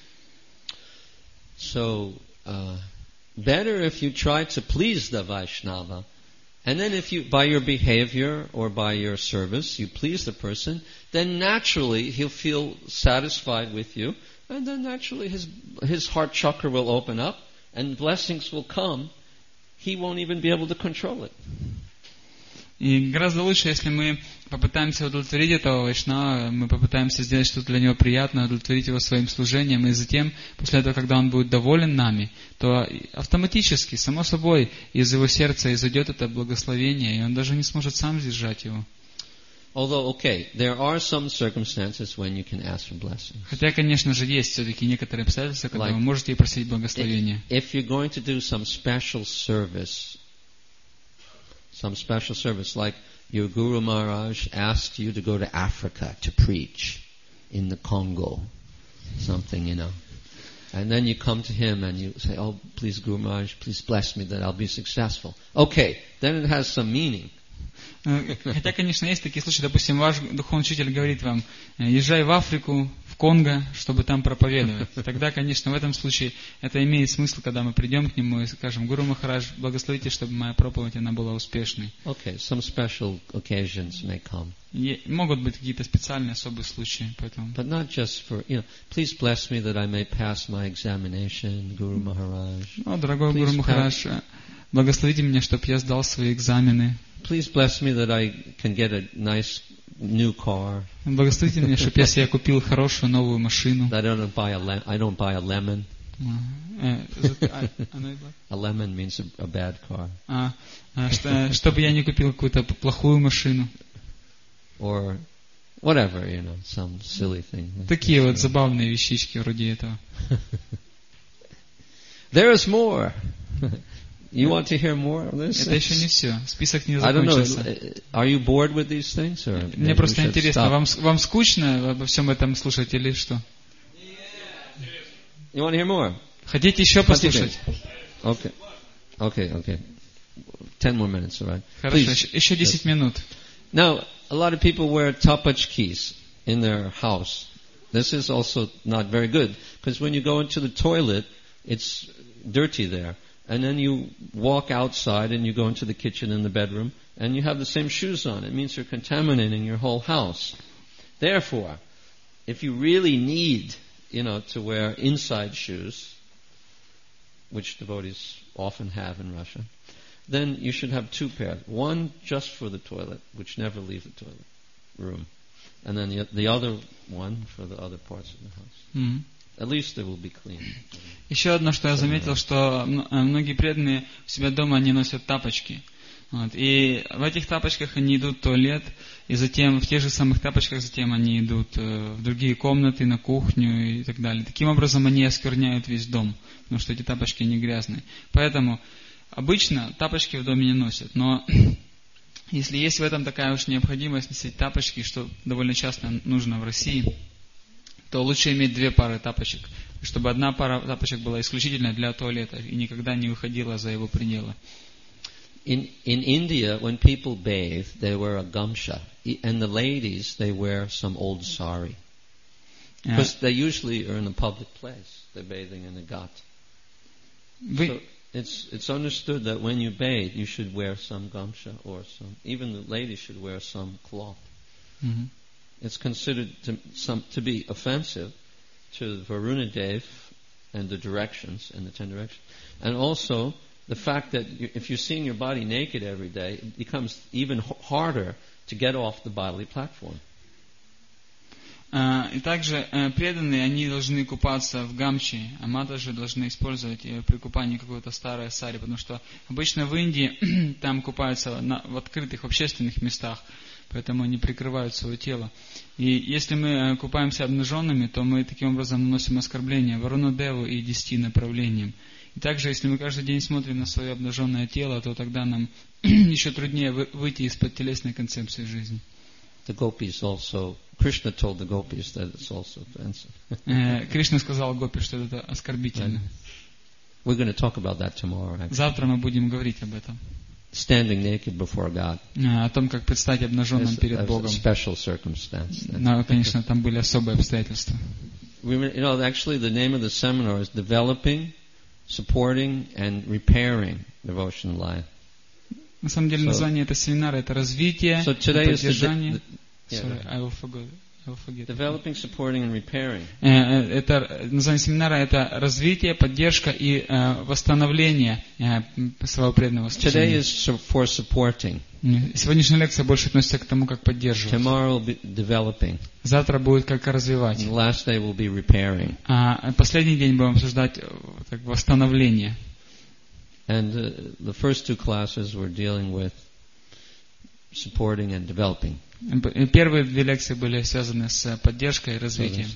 A: Better if you try to please the Vaishnava, and then if you, by your behavior or by your service, you please the person, then naturally he'll feel satisfied with you, and then naturally his heart chakra will open up, and blessings will come. He won't even be able to control it.
B: И гораздо лучше, если мы попытаемся удовлетворить этого вайшнава, мы попытаемся сделать что-то для него приятное, удовлетворить его своим служением, и затем, после этого, когда он будет доволен нами, то автоматически, само собой, из его сердца изойдет это благословение, и он даже не сможет сам сдержать его. Хотя, конечно же, есть все-таки некоторые обстоятельства, когда вы можете просить благословения.
A: If you're going to do some special service, like your Guru Maharaj asked you to go to Africa to preach in the Congo, something, and then you come to him and you say, "Oh, please Guru Maharaj, please bless me that I'll be successful." Okay, then it has some meaning.
B: Хотя, конечно, есть такие случаи, допустим, ваш духовный учитель говорит вам, езжай в Африку, в Конго, чтобы там проповедовать. Тогда, конечно, в этом случае это имеет смысл, когда мы придем к нему и скажем, Гуру Махарадж, благословите, чтобы моя проповедь она была успешной.
A: Okay, some special occasions may come.
B: Могут быть какие-то специальные особые случаи, поэтому.
A: But not just for, please bless me that I may pass my examination, Guru Maharaj.
B: Дорогой Гуру Махарадж, благословите меня, чтобы я сдал свои экзамены.
A: Please bless me that I can get a nice new car.
B: Благословите меня, чтобы я себе купил хорошую новую машину.
A: I don't buy a lemon. A lemon means a bad car.
B: Чтобы я не купил какую-то плохую машину.
A: Or whatever, some silly thing.
B: Такие вот забавные вещички вроде этого.
A: There is more. You want to hear more of this?
B: Это еще не все. Список не
A: I don't know.
B: закончился.
A: Are you bored with these things? Or
B: Мне просто интересно, вам скучно обо всем этом слушать или что?
A: You want to hear more?
B: Хотите еще послушать?
A: Okay. 10 more minutes, all right?
B: Хорошо, еще 10 минут.
A: Now, a lot of people wear tapachkis in their house. This is also not very good, because when you go into the toilet, it's dirty there. And then you walk outside and you go into the kitchen and the bedroom, and you have the same shoes on. It means you're contaminating your whole house. Therefore, if you really need, to wear inside shoes, which devotees often have in Russia, then you should have 2 pairs. One just for the toilet, which never leave the toilet room. And then the other one for the other parts of the house.
B: Mm-hmm.
A: At least they will be clean.
B: Еще одно, что я заметил, что многие преданные у себя дома они носят тапочки. И в этих тапочках они идут в туалет, и затем в тех же самых тапочках затем они идут в другие комнаты, на кухню и так далее. Таким образом они оскверняют весь дом, потому что эти тапочки не грязные. Поэтому обычно тапочки в доме не носят, но если есть в этом такая уж необходимость носить тапочки, что довольно часто нужно в России, то лучше иметь 2 пары тапочек, чтобы одна пара тапочек была исключительно для туалета и никогда не выходила за его пределы.
A: In India, when people bathe, they wear a gamcha, and the ladies, they wear some old sari. Because they usually are in a public place. They're bathing in a ghat. So it's understood that when you bathe, you should wear some gamcha or even the ladies should wear some cloth.
B: Mm-hmm.
A: It's considered to be offensive to Varuna Dev and the directions and the 10 directions. And also the fact that if you're seeing your body naked every day, it becomes even harder to get off the bodily platform.
B: И также преданные, они должны купаться в гамчи, а матаджи должны использовать при купании какое-то старое сари, потому что обычно в Индии там купаются в открытых общественных местах, поэтому они прикрывают свое тело. И если мы купаемся обнаженными, то мы таким образом наносим оскорбление Варуну Деву и 10 направлениям. И также, если мы каждый день смотрим на свое обнаженное тело, то тогда нам еще труднее выйти из-под телесной концепции жизни.
A: The gopis also, Krishna told the gopis that it's also offensive.
B: Кришна сказал гопи, что это оскорбительно.
A: We're going to talk about that tomorrow. Actually.
B: Завтра мы будем говорить об этом.
A: Standing naked before God.
B: О том, как предстать обнаженным перед Богом.
A: Special circumstance.
B: Но, конечно, там были особые обстоятельства.
A: Actually, the name of the seminar is Developing, Supporting, and Repairing Devotional Life.
B: На самом деле, название этого семинара это развитие, поддержание. I will forget.
A: Developing, supporting, and repairing.
B: Это название семинара это развитие, поддержка и восстановление своего преданного служения.
A: Today is for supporting.
B: Сегодняшняя лекция больше относится к тому, как поддерживать.
A: Tomorrow will be developing.
B: Завтра будет как развивать.
A: And the last day will be repairing.
B: А последний день будем обсуждать восстановление.
A: And the first 2 classes were dealing with supporting and developing.
B: Первые 2 лекции были связаны с поддержкой и развитием.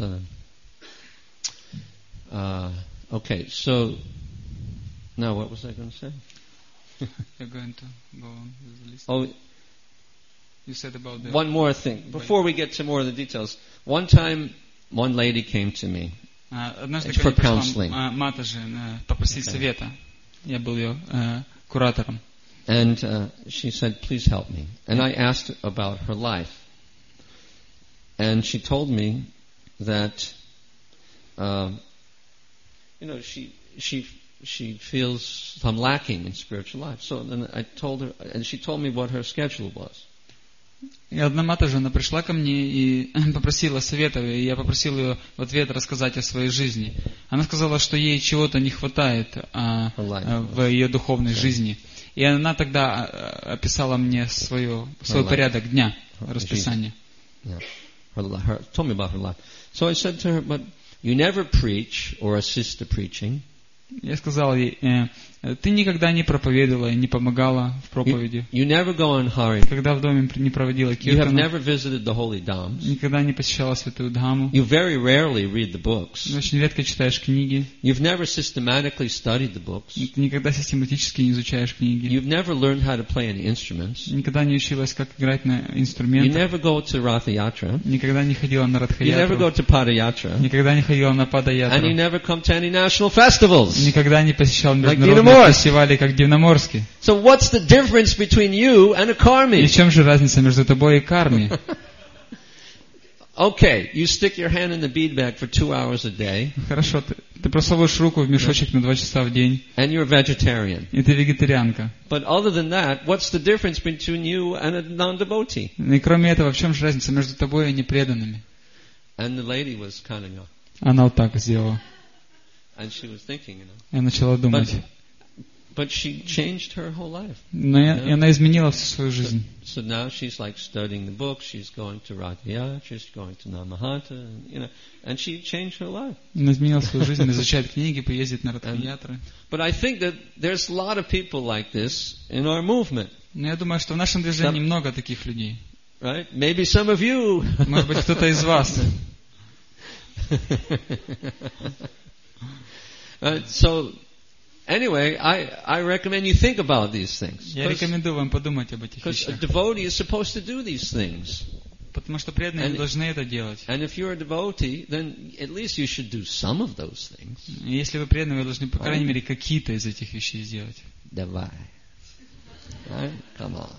A: Okay, so now what was I going to say?
B: You're going to go on with the list.
A: Oh,
B: you said about the...
A: One more thing. Before we get to more of the details. One time, one lady came to me for counseling.
B: Матаджи попросить совета. Я был ее куратором.
A: And she said, please help me. And I asked about her life. And she told me that, she feels some lacking in spiritual life. So then I told her, and she told me what her schedule was.
B: И одна мать же, она пришла ко мне и попросила совета, и я попросил ее в ответ рассказать о своей жизни. Она сказала, что ей чего-то не хватает в ее духовной жизни. И она тогда описала мне свой порядок дня, расписание.
A: Told me about her life. So I said to her, but you never preach or assist to preaching.
B: Я сказал ей, ты никогда не проповедовала и не помогала в проповеди.
A: You never go on Hari.
B: Когда в доме не проводила
A: You have
B: киртану.
A: never visited the holy dhams.
B: Никогда не посещала святую Дхаму.
A: You very rarely read the books.
B: Очень редко читаешь книги.
A: You've never systematically studied the books.
B: Ты никогда систематически не изучаешь книги.
A: You've never learned how to play any instruments.
B: Никогда не училась, как играть на
A: You
B: инструментах.
A: never go to Ratha Yatra.
B: Никогда не ходила на
A: You never go
B: Радха-ятру.
A: to Padayatra.
B: Никогда не ходила на
A: And you
B: Пада-ятру.
A: never come to any national festivals.
B: Никогда не посещал
A: Like
B: международные
A: Дивноморск.
B: фестивали, как Дивноморский.
A: So what's the difference between you and a
B: И
A: karmi?
B: в чем же разница между тобой и карми?
A: Okay, you stick your hand in the bead bag for 2 hours a day,
B: Хорошо, ты просовываешь руку в мешочек на 2 часа в день,
A: and you're a vegetarian.
B: и ты вегетарианка.
A: But other than that, what's the difference between you and a non-devotee?
B: И кроме этого, в чем же разница между тобой и непреданными?
A: And the lady was kind of,
B: Она вот так сделала.
A: and she was thinking,
B: Я начала думать.
A: But she changed her whole life.
B: Но и она изменила всю свою жизнь.
A: So now she's like studying the books, she's going to Radhayatra, she's going to Namahata, and she changed her life.
B: Она изменила свою жизнь, изучает книги, поездит на Радха-ятры.
A: But I think that there's a lot of people like this in our movement,
B: Но я думаю, что в нашем движении много таких людей.
A: right? Maybe some of you.
B: Может быть, кто-то из вас.
A: So, anyway, I recommend you think about these things.
B: Я рекомендую вам подумать об этих
A: Because a
B: вещах.
A: devotee is supposed to do these things.
B: Потому что преданные должны это делать.
A: And if you're a devotee, then at least you should do some of those things.
B: И если вы преданные, вы должны, по крайней мере, какие-то из этих вещей сделать.
A: Давай. Right? Come on.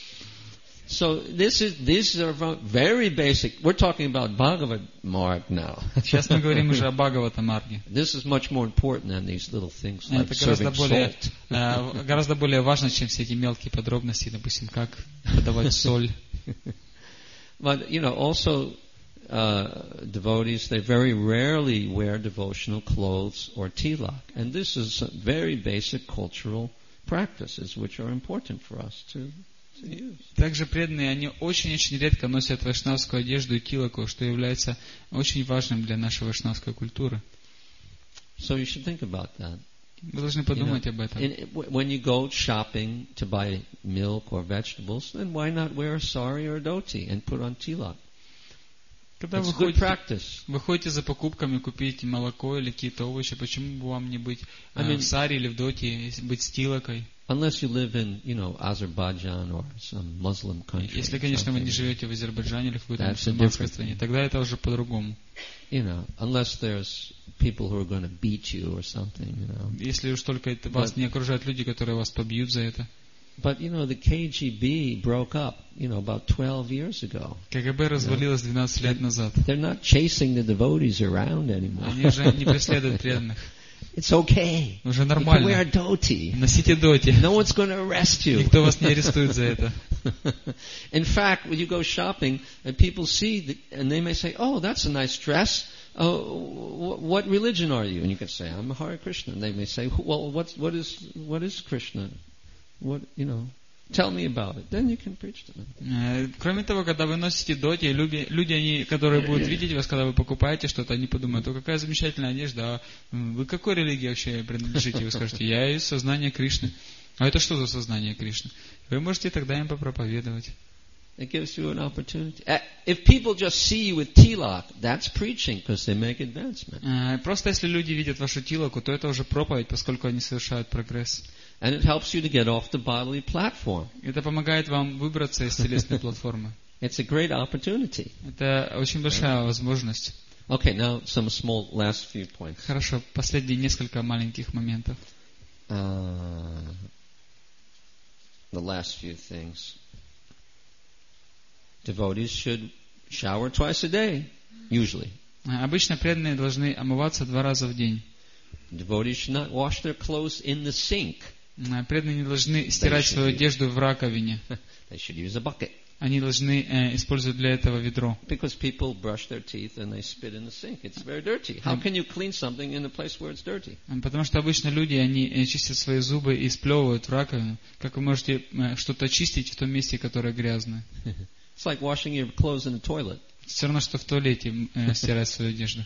A: So these are very basic. We're talking about Bhagavad Marg now.
B: Сейчас мы говорим уже о Бхагавата-марге.
A: This is much more important than these little things like
B: Это
A: serving
B: гораздо более важно, чем все эти мелкие подробности, допустим, как подавать соль.
A: But, also devotees, they very rarely wear devotional clothes or tilak. And this is very basic cultural practices which are important for us to use.
B: Также преданные, они очень-очень редко носят вайшнавскую одежду и тилаку, что является очень важным для нашей вайшнавской культуры.
A: So you should think about that.
B: Вы должны подумать об этом.
A: When you go shopping to buy milk or vegetables, then why not wear a sari or a dhoti and put on tilak?
B: Когда
A: It's good practice.
B: вы ходите за покупками купить молоко или какие-то овощи, почему бы вам не быть в саре или в доте, быть с тилакой?
A: Unless you live in, Azerbaijan or some Muslim country.
B: Если, конечно, вы не живете в Азербайджане или в какой-то мусульманской стране, тогда это уже по-другому.
A: Unless there's people who are going to beat you or something,
B: Если уж только вас не окружают люди, которые вас побьют за это.
A: But, the KGB broke up, about 12 years ago.
B: КГБ развалилось 12 лет назад.
A: They're not chasing the devotees around anymore.
B: Они уже не преследуют преданных.
A: It's okay.
B: Уже
A: You can wear
B: нормально.
A: dhoti.
B: Носите доти.
A: No one's going to arrest you.
B: Никто вас не арестует за это.
A: In fact, when you go shopping and people see, and they may say, "Oh, that's a nice dress. What religion are you?" And you can say, "I'm a Hare Krishna." And they may say, "Well, what is Krishna? What tell me about it." Then you can preach to them.
B: Кроме того, когда вы носите доти, люди, которые будут видеть вас, когда вы покупаете что-то, они подумают: "О, какая замечательная одежда, а вы к какой религии вообще принадлежите?" Вы скажете: "Я из сознания Кришны." А это что за сознание Кришны? Вы можете тогда им попроповедовать.
A: It gives you an opportunity. If people just see you with tilak, that's preaching because they make advancement.
B: Просто если люди видят вашу тилаку, то это уже проповедь, поскольку они совершают прогресс.
A: And it helps you to get off the bodily platform.
B: Это помогает вам выбраться из телесной платформы.
A: It's a great opportunity.
B: Это очень большая возможность.
A: Okay, now some small last few points.
B: Хорошо, последние несколько маленьких моментов.
A: the last few things. Devotees should shower twice a day, usually.
B: Обычно преданные должны омываться 2 раза в день.
A: Devotees should not wash their clothes in the sink.
B: Преданные не должны стирать свою одежду в раковине.
A: They should use a bucket.
B: Они должны использовать для этого ведро.
A: Because people brush their teeth and they spit in the sink. It's very dirty. How can you clean something in a place where it's dirty?
B: Потому что обычно люди, они чистят свои зубы и сплевывают в раковину. Как вы можете что-то очистить в том месте, которое грязное?
A: It's like washing your clothes in the toilet.
B: Все равно, что в туалете стирать свою одежду.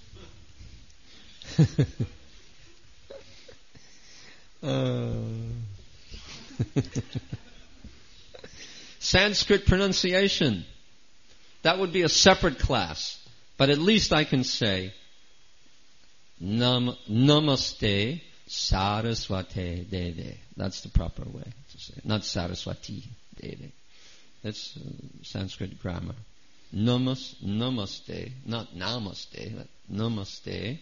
A: Sanskrit pronunciation. That would be a separate class. But at least I can say Namaste Saraswate Deve. That's the proper way to say it. Not Saraswati Deve. That's Sanskrit grammar. Namaste, not Namaste, but Namaste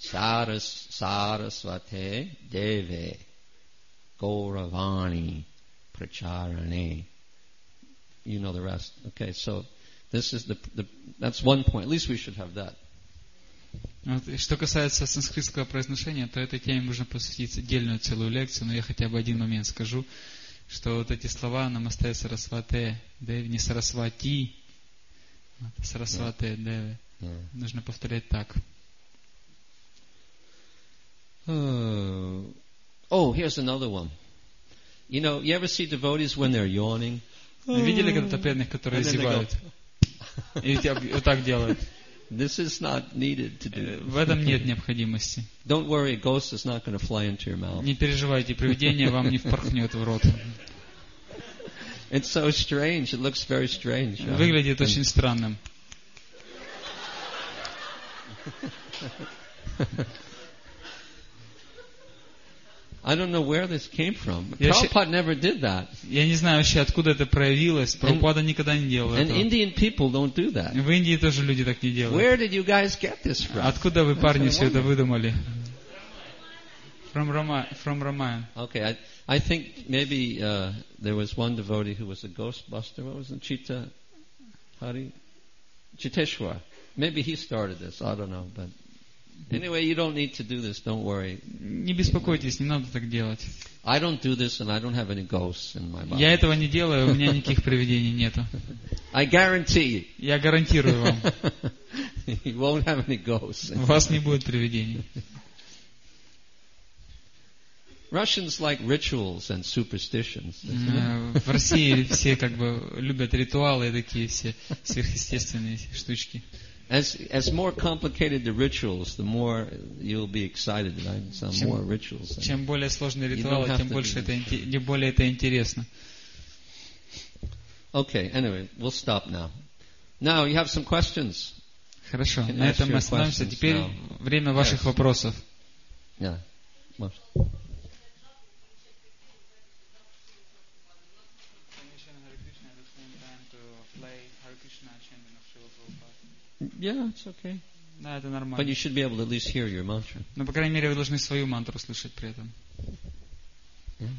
A: Saraswate Deve Gauravani Pracharane. You know the rest. Okay, so this is that's one point. At least we should have that.
B: Что касается санскритского произношения, то этой теме можно посвятить отдельную целую лекцию, но я хотя бы один момент скажу, что вот эти слова «Намасте Сарасвате Деви», не «Сарасвати», «Сарасвате Деви», нужно повторять так.
A: Oh, here's another one. You know, you ever see devotees when they're yawning?
B: Видели когда-то преданных, которые зевают? И вот так делают.
A: This is not needed to do.
B: В этом нет необходимости.
A: Don't worry, a ghost is not going to fly into your mouth.
B: Не переживайте, привидение вам не впорхнет в рот.
A: It's so strange. It looks very strange.
B: Выглядит очень странным.
A: I don't know where this came from. Prabhupada never did that.
B: Я не знаю вообще, откуда это проявилось. Прабхупада никогда не делал этого.
A: And Indian people don't do that.
B: В Индии тоже люди так не делают.
A: Where did you guys get this from?
B: Откуда вы, парни, все это выдумали? From Ramayana.
A: Okay, I think maybe there was one devotee who was a ghostbuster. What was it? Chiteshwar. Maybe he started this. I don't know, but anyway, you don't need to do this. Don't worry.
B: Не беспокойтесь, не надо так делать.
A: I don't do this, and I don't have any ghosts in my body.
B: Я этого не делаю, у меня никаких привидений нету.
A: I guarantee you.
B: Я гарантирую вам.
A: You won't have any ghosts.
B: У вас не будет привидений.
A: Russians like rituals and superstitions.
B: В России все как бы любят ритуалы и такие все сверхъестественные штучки.
A: As more complicated the rituals, the more you'll be excited. Some more rituals.
B: Чем более сложные ритуалы, тем более это интересно.
A: Okay, anyway, we'll stop now. Now, you have some questions.
B: Хорошо, на этом мы остановимся. Теперь время ваших вопросов.
A: Yeah. Yeah, it's okay.
B: Да, это нормально.
A: But you should be able to at least hear your mantra.
B: Но, по крайней мере, вы должны свою мантру слышать при этом.
A: Yeah.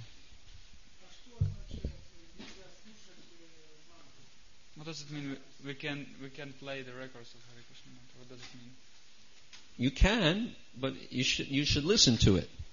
B: What does it mean? We can play the records of Hare Krishna mantra. What does it mean?
A: You can, but you should listen to it.